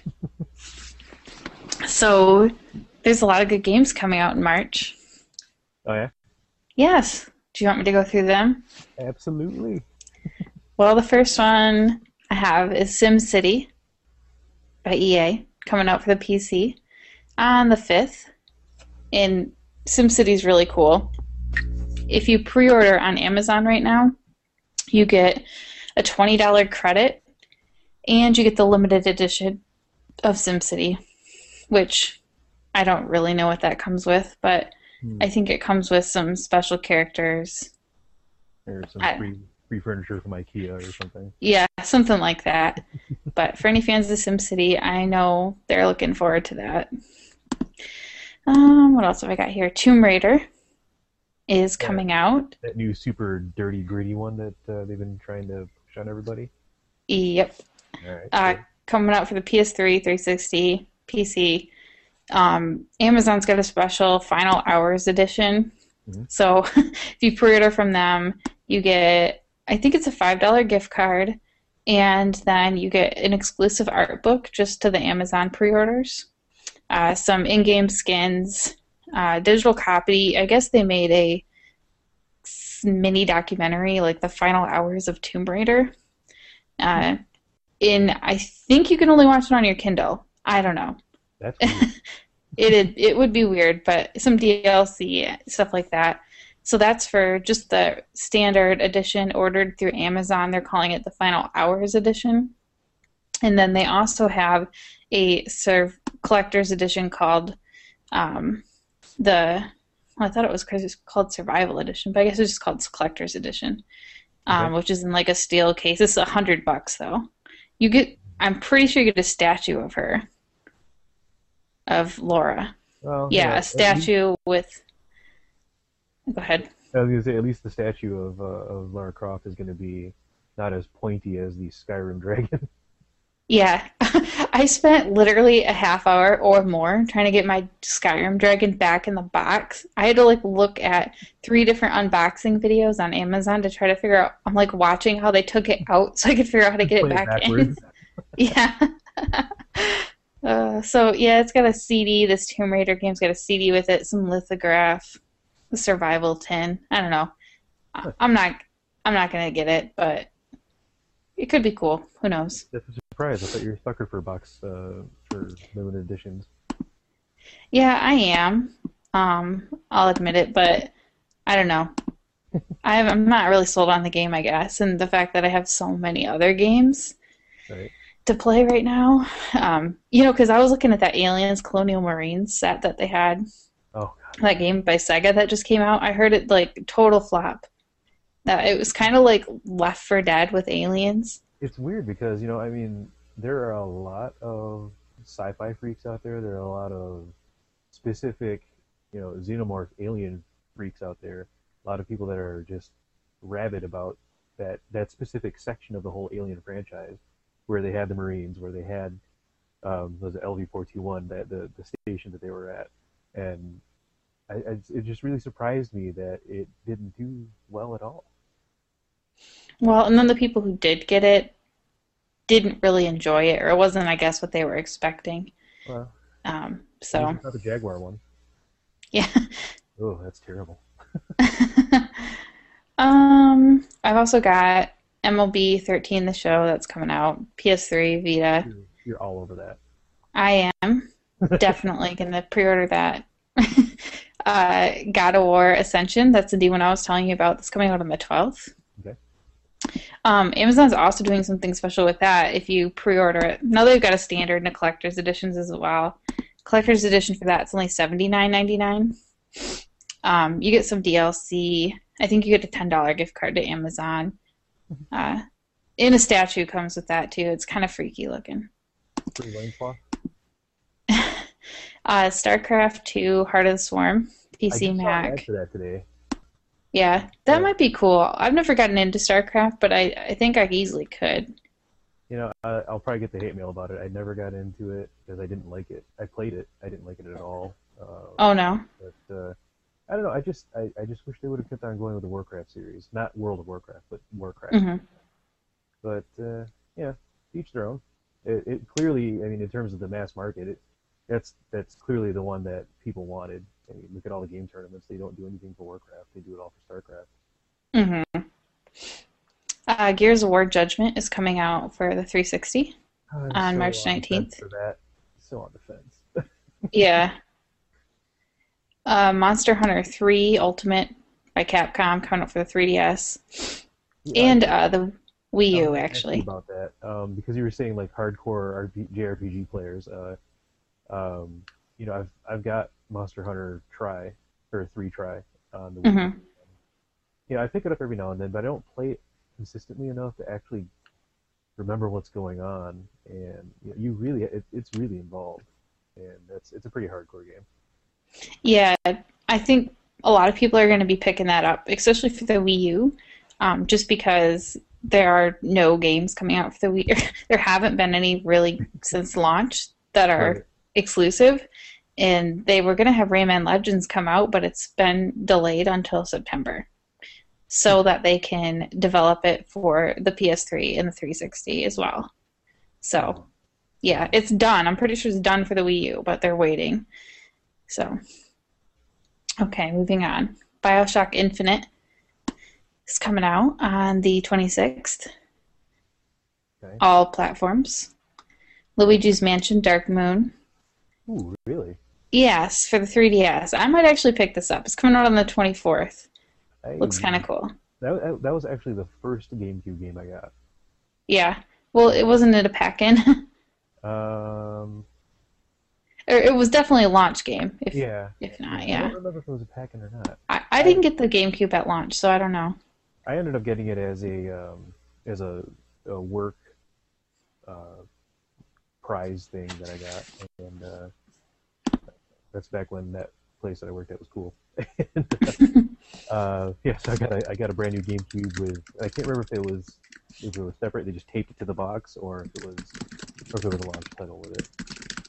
So, there's a lot of good games coming out in March. Oh, yeah? Yes. Do you want me to go through them? Absolutely. Well, the first one I have is SimCity by E A, coming out for the P C on the fifth. And SimCity is really cool. If you pre-order on Amazon right now, you get a twenty dollars credit, and you get the limited edition of SimCity, which I don't really know what that comes with, but hmm. I think it comes with some special characters. Or some free, free furniture from IKEA or something. Yeah, something like that. But for any fans of SimCity, I know they're looking forward to that. Um, what else have I got here? Tomb Raider is coming yeah, out. That new super dirty, gritty one that uh, they've been trying to push on everybody? Yep. All right. Uh, cool. Coming out for the P S three, three sixty, P C. Um, Amazon's got a special Final Hours edition. Mm-hmm. So if you pre-order from them, you get, I think it's a five dollars gift card, and then you get an exclusive art book just to the Amazon pre-orders, uh, some in-game skins, uh, digital copy. I guess they made a mini documentary, like the Final Hours of Tomb Raider. Uh, in I think you can only watch it on your Kindle. I don't know. That's weird. it it would be weird, but some D L C stuff like that. So that's for just the standard edition ordered through Amazon. They're calling it the Final Hours edition. And then they also have a serve collector's edition called um, the, well, I thought it was called Survival Edition, but I guess it's just called Collector's Edition, um, okay. which is in like a steel case. It's a hundred bucks though. You get, I'm pretty sure you get a statue of her, of Laura. Well, yeah, yeah, a statue least, with. Go ahead. I was gonna say at least the statue of uh, of Lara Croft is gonna be not as pointy as the Skyrim dragon. Yeah, I spent literally a half hour or more trying to get my Skyrim Dragon back in the box. I had to like look at three different unboxing videos on Amazon to try to figure out. I'm like watching how they took it out so I could figure out how to get it Play it back in. backwards. Yeah. Uh, so yeah, it's got a C D. This Tomb Raider game's got a C D with it, some lithograph, the survival tin. I don't know. I- I'm not. I'm not gonna get it, but it could be cool. Who knows? That's a surprise. I thought you were a sucker for box uh, for limited editions. Yeah, I am. Um, I'll admit it, but I don't know. I I'm not really sold on the game, I guess, and the fact that I have so many other games Right. to play right now. Um, you know, because I was looking at that Aliens Colonial Marines set that they had, Oh, that game by Sega that just came out. I heard it like total flop. That it was kind of like Left four Dead with aliens. it's weird because, you know, I mean, there are a lot of sci-fi freaks out there. There are a lot of specific, you know, xenomorph alien freaks out there. A lot of people that are just rabid about that that specific section of the whole Alien franchise, where they had the Marines, where they had um, was it L V four twenty-one, that the the station that they were at, and I, I, it just really surprised me that it didn't do well at all. Well, and then the people who did get it didn't really enjoy it, or it wasn't, I guess, what they were expecting. Well, Um, at least so it's not the Jaguar one. yeah. Oh, that's terrible. um, I've also got M L B thirteen, the show that's coming out, P S three, Vita. You're, you're all over that. I am definitely gonna pre-order that. uh, God of War Ascension, that's the new one I was telling you about. That's coming out on the twelfth. Okay. Um, Amazon's also doing something special with that if you pre-order it. Now they've got a standard and a collector's editions as well. Collector's edition for that is only seventy-nine ninety-nine. Um, you get some D L C. I think you get a ten dollar gift card to Amazon. Uh, and a statue comes with that too. It's kind of freaky looking. Pretty loincloth. Uh, StarCraft two, Heart of the Swarm, P C, I just saw an ad Mac. for that today. Yeah, that Yeah. might be cool. I've never gotten into StarCraft, but I, I think I easily could. You know, I, I'll probably get the hate mail about it. I never got into it because I didn't like it. I played it. I didn't like it at all. Uh, Oh no. but uh, I don't know. I just I, I just wish they would have kept on going with the Warcraft series, not World of Warcraft, but Warcraft. hmm But uh, yeah, each their own. It, it clearly, I mean, in terms of the mass market, it that's that's clearly the one that people wanted. I mean, look at all the game tournaments. They don't do anything for Warcraft. They do it all for StarCraft. hmm Uh, Gears of War Judgment is coming out for the three sixty I'm on so March on the fence nineteenth. for that. So on the fence. Yeah. Uh, Monster Hunter three Ultimate by Capcom coming out for the three D S. Yeah, And I- uh, the Wii I U, was gonna ask you actually. about that um, because you were saying like hardcore R P- J R P G players. Uh, um, you know, I've I've got Monster Hunter Try or three Try on the Wii. hmm Yeah, I pick it up every now and then, but I don't play it consistently enough to actually remember what's going on. And you, know, you really, it, it's really involved, and that's it's a pretty hardcore game. Yeah, I think a lot of people are going to be picking that up, especially for the Wii U, um, just because there are no games coming out for the Wii. There haven't been any really since launch that are Right. exclusive. And they were going to have Rayman Legends come out, but it's been delayed until September so that they can develop it for the P S three and the three sixty as well. So, yeah, it's done. I'm pretty sure it's done for the Wii U, but they're waiting. So, okay, moving on. BioShock Infinite is coming out on the twenty-sixth. Okay. All platforms. Luigi's Mansion Dark Moon. Ooh, really? Yes, for the three D S. I might actually pick this up. It's coming out on the twenty-fourth. I, Looks kind of cool. That, that that was actually the first GameCube game I got. Yeah. Well, it wasn't it a pack-in? Um, Or it was definitely a launch game. If yeah. if not, I yeah. don't remember if it was a pack-in or not. I, I didn't get the GameCube at launch, so I don't know. I ended up getting it as a um, as a, a work uh, prize thing that I got, and uh, that's back when that place that I worked at was cool. And, uh, yeah, so I got a I got a brand new GameCube with I can't remember if it was if it was separate. They just taped it to the box, or if it was Or go with the launch title with it.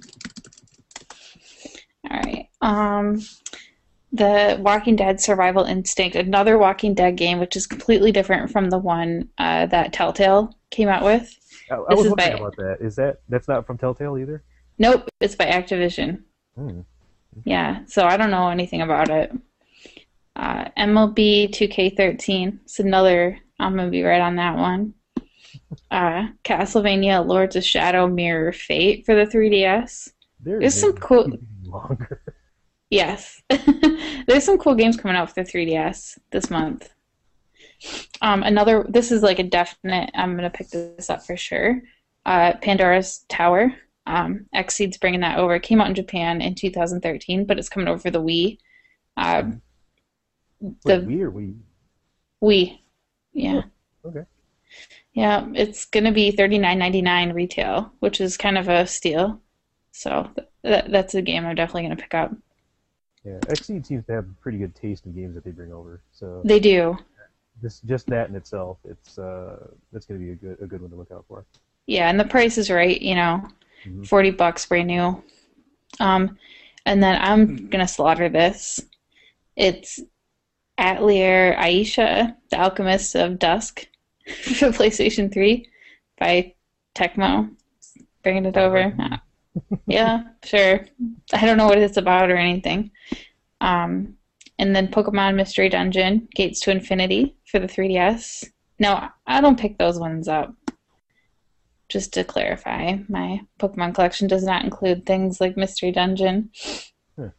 All right. Um, the Walking Dead Survival Instinct, another Walking Dead game, which is completely different from the one uh, that Telltale came out with. I, I This was is wondering by- about that. Is that that's not from Telltale either? Nope, it's by Activision. Hmm. Yeah, so I don't know anything about it. Uh, M L B two K thirteen. It's another. I'm gonna be right on that one. Uh, Castlevania Lords of Shadow Mirror Fate for the three D S. There There's is some cool. longer. Yes, there's some cool games coming out for the three D S this month. Um, another. This is like a definite. I'm gonna pick this up for sure. Uh, Pandora's Tower. Um, Xseed's bringing that over. It came out in Japan in two thousand thirteen, but it's coming over for the Wii. Uh, Wait, the Wii or Wii? Wii. Yeah. Okay. Yeah, it's gonna be thirty-nine ninety-nine retail, which is kind of a steal. So th- that that's a game I'm definitely gonna pick up. Yeah, Xseed seems to have pretty good taste in games that they bring over. So They do. this just that in itself, it's uh, that's going to be a good a good one to look out for. Yeah, and the price is right, you know, Mhm. forty bucks brand new. Um, and then I'm gonna slaughter this. It's Atelier Aisha, The Alchemist of Dusk for PlayStation three by Tecmo. Bringing it over. Yeah, sure. I don't know what it's about or anything. Um, and then Pokemon Mystery Dungeon, Gates to Infinity for the three D S. No, I don't pick those ones up. Just to clarify, my Pokemon collection does not include things like Mystery Dungeon. Huh.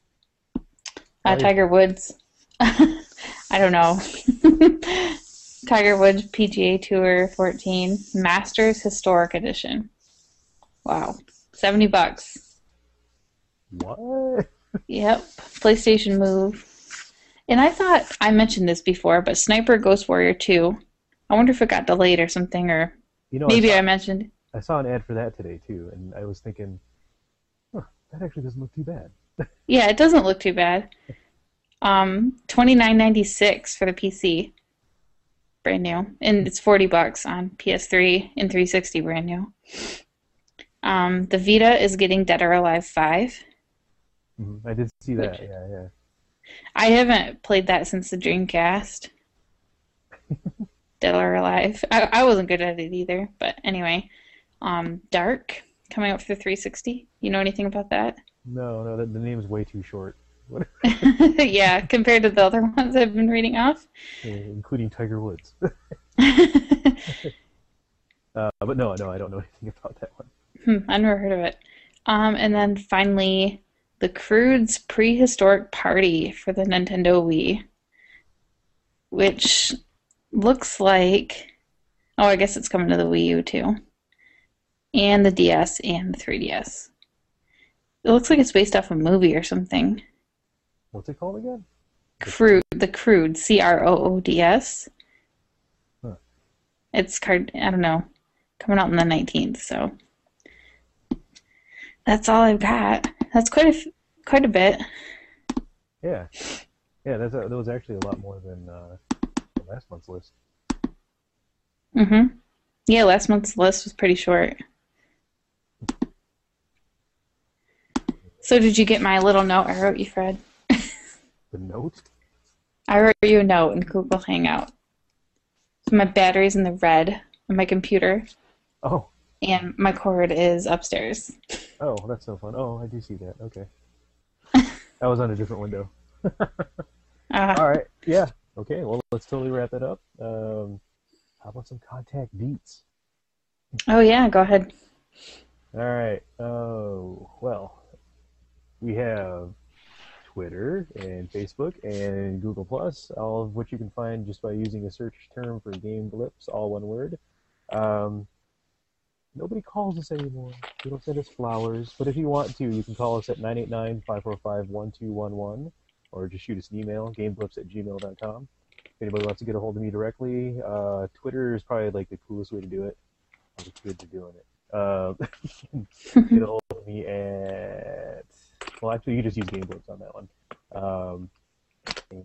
Uh, Tiger Woods. I don't know. Tiger Woods P G A Tour fourteen, Masters Historic Edition. Wow. seventy bucks. What? Yep. PlayStation Move. And I thought I mentioned this before, but Sniper Ghost Warrior two. I wonder if it got delayed or something, or You know, maybe I I, saw, mentioned. I saw an ad for that today too, and I was thinking, huh, that actually doesn't look too bad. Yeah, it doesn't look too bad. Um, twenty-nine ninety-six for the P C. Brand new. And it's forty bucks on P S three and three sixty brand new. Um, the Vita is getting Dead or Alive five. Mm-hmm. I did see that. Which- Yeah, yeah. I haven't played that since the Dreamcast. Dead or Alive. I, I wasn't good at it either, but anyway. Um, Dark coming out for the three sixty. You know anything about that? No, no, that, the name is way too short. What? Yeah, compared to the other ones I've been reading off. Yeah, including Tiger Woods. uh, but no, no, I don't know anything about that one. Hmm, I've never heard of it. Um, and then finally, The Croods Prehistoric Party for the Nintendo Wii, which looks like, oh, I guess it's coming to the Wii U too, and the D S and the three D S. It looks like it's based off a movie or something. What's it called again? Crude, The Crude, C R O O D S. Huh. It's card, I don't know, coming out on the nineteenth, so that's all I've got. That's quite a, f- quite a bit. Yeah, yeah, that's a, that was actually a lot more than uh, last month's list. Mm-hmm. Yeah, last month's list was pretty short. So did you get my little note I wrote you, Fred? The note? I wrote you a note in Google Hangout. So my battery's in the red on my computer, Oh, and my cord is upstairs. oh, that's so fun. Oh, I do see that. Okay. That was on a different window. Uh, All right. Yeah. Okay. Well, let's totally wrap that up. Um, how about some contact beats? oh, yeah, go ahead. All right. Oh, well, we have Twitter and Facebook and Google Plus, all of which you can find just by using a search term for Game Blips, all one word. Um, nobody calls us anymore. You don't send us flowers, but if you want to, you can call us at nine eight nine, five four five, one two one one, or just shoot us an email, gameblips at gmail dot com. If anybody wants to get a hold of me directly, uh, Twitter is probably like the coolest way to do it. I'm just good to doing it. Uh, get a hold of me at, well, actually, you just use GameBlips on that one. Um, and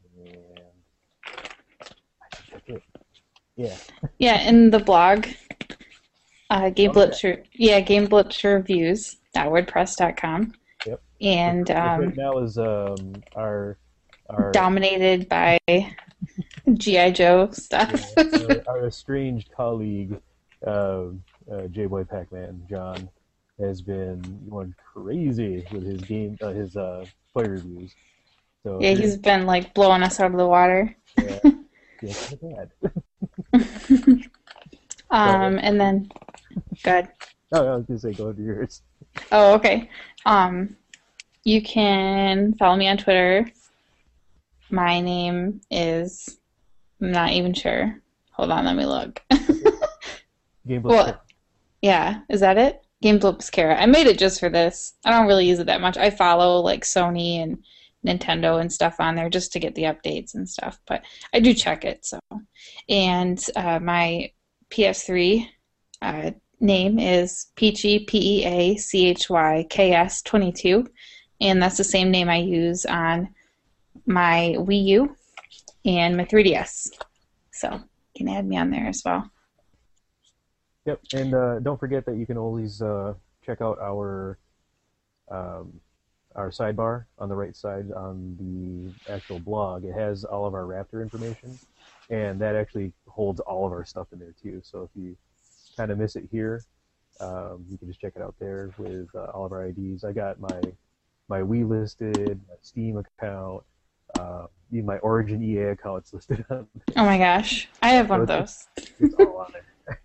I think that's it. Yeah. Yeah, in the blog, Uh, Game Oh, Blips, re- yeah, Game Blips reviews dot wordpress dot com, Yep. and Which um, right now is um, our our dominated by G I. Joe stuff. our, our estranged colleague, uh, uh, J-Boy Pac-Man John, has been going crazy with his game, uh, his uh, toy reviews. So Yeah, he's been like blowing us out of the water. yeah, yeah, kind of bad. Um, and then, good. Oh, I was gonna say go to yours. Oh, okay. Um, you can follow me on Twitter. My name is, I'm not even sure. Hold on, let me look. Game Well, yeah, is that it? Game Blips Kara. I made it just for this. I don't really use it that much. I follow like Sony and Nintendo and stuff on there just to get the updates and stuff, but I do check it. So, and uh, my P S three uh, name is Peachy, P E A C H Y K S twenty-two, and that's the same name I use on my Wii U and my three D S. So you can add me on there as well. Yep, and uh, don't forget that you can always uh, check out our um, our sidebar on the right side on the actual blog. It has all of our Raptor information, and that actually holds all of our stuff in there too. So if you kind of miss it here, um, you can just check it out there with uh, all of our I Ds. I got my my Wii listed, my Steam account, uh, even my Origin E A account's listed on there. Oh my gosh, I have one of those. It's all on there.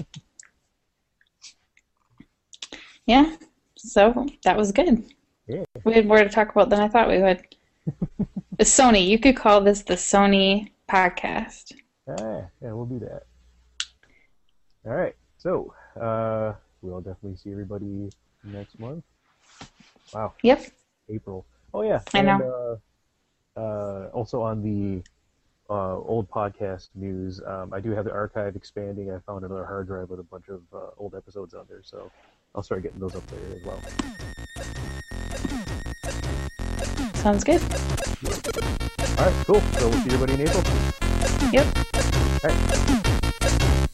Yeah, so that was good. Yeah. We had more to talk about than I thought we would. The Sony, you could call this the Sony podcast. Ah, yeah, we'll do that. All right, so uh, we'll definitely see everybody next month. Wow. Yep. April. Oh yeah. I and, know. Uh, uh, also on the uh, old podcast news, um, I do have the archive expanding. I found another hard drive with a bunch of uh, old episodes on there, so I'll start getting those up there as well. Sounds good. All right, cool. So we'll see everybody in April. Yep. All right.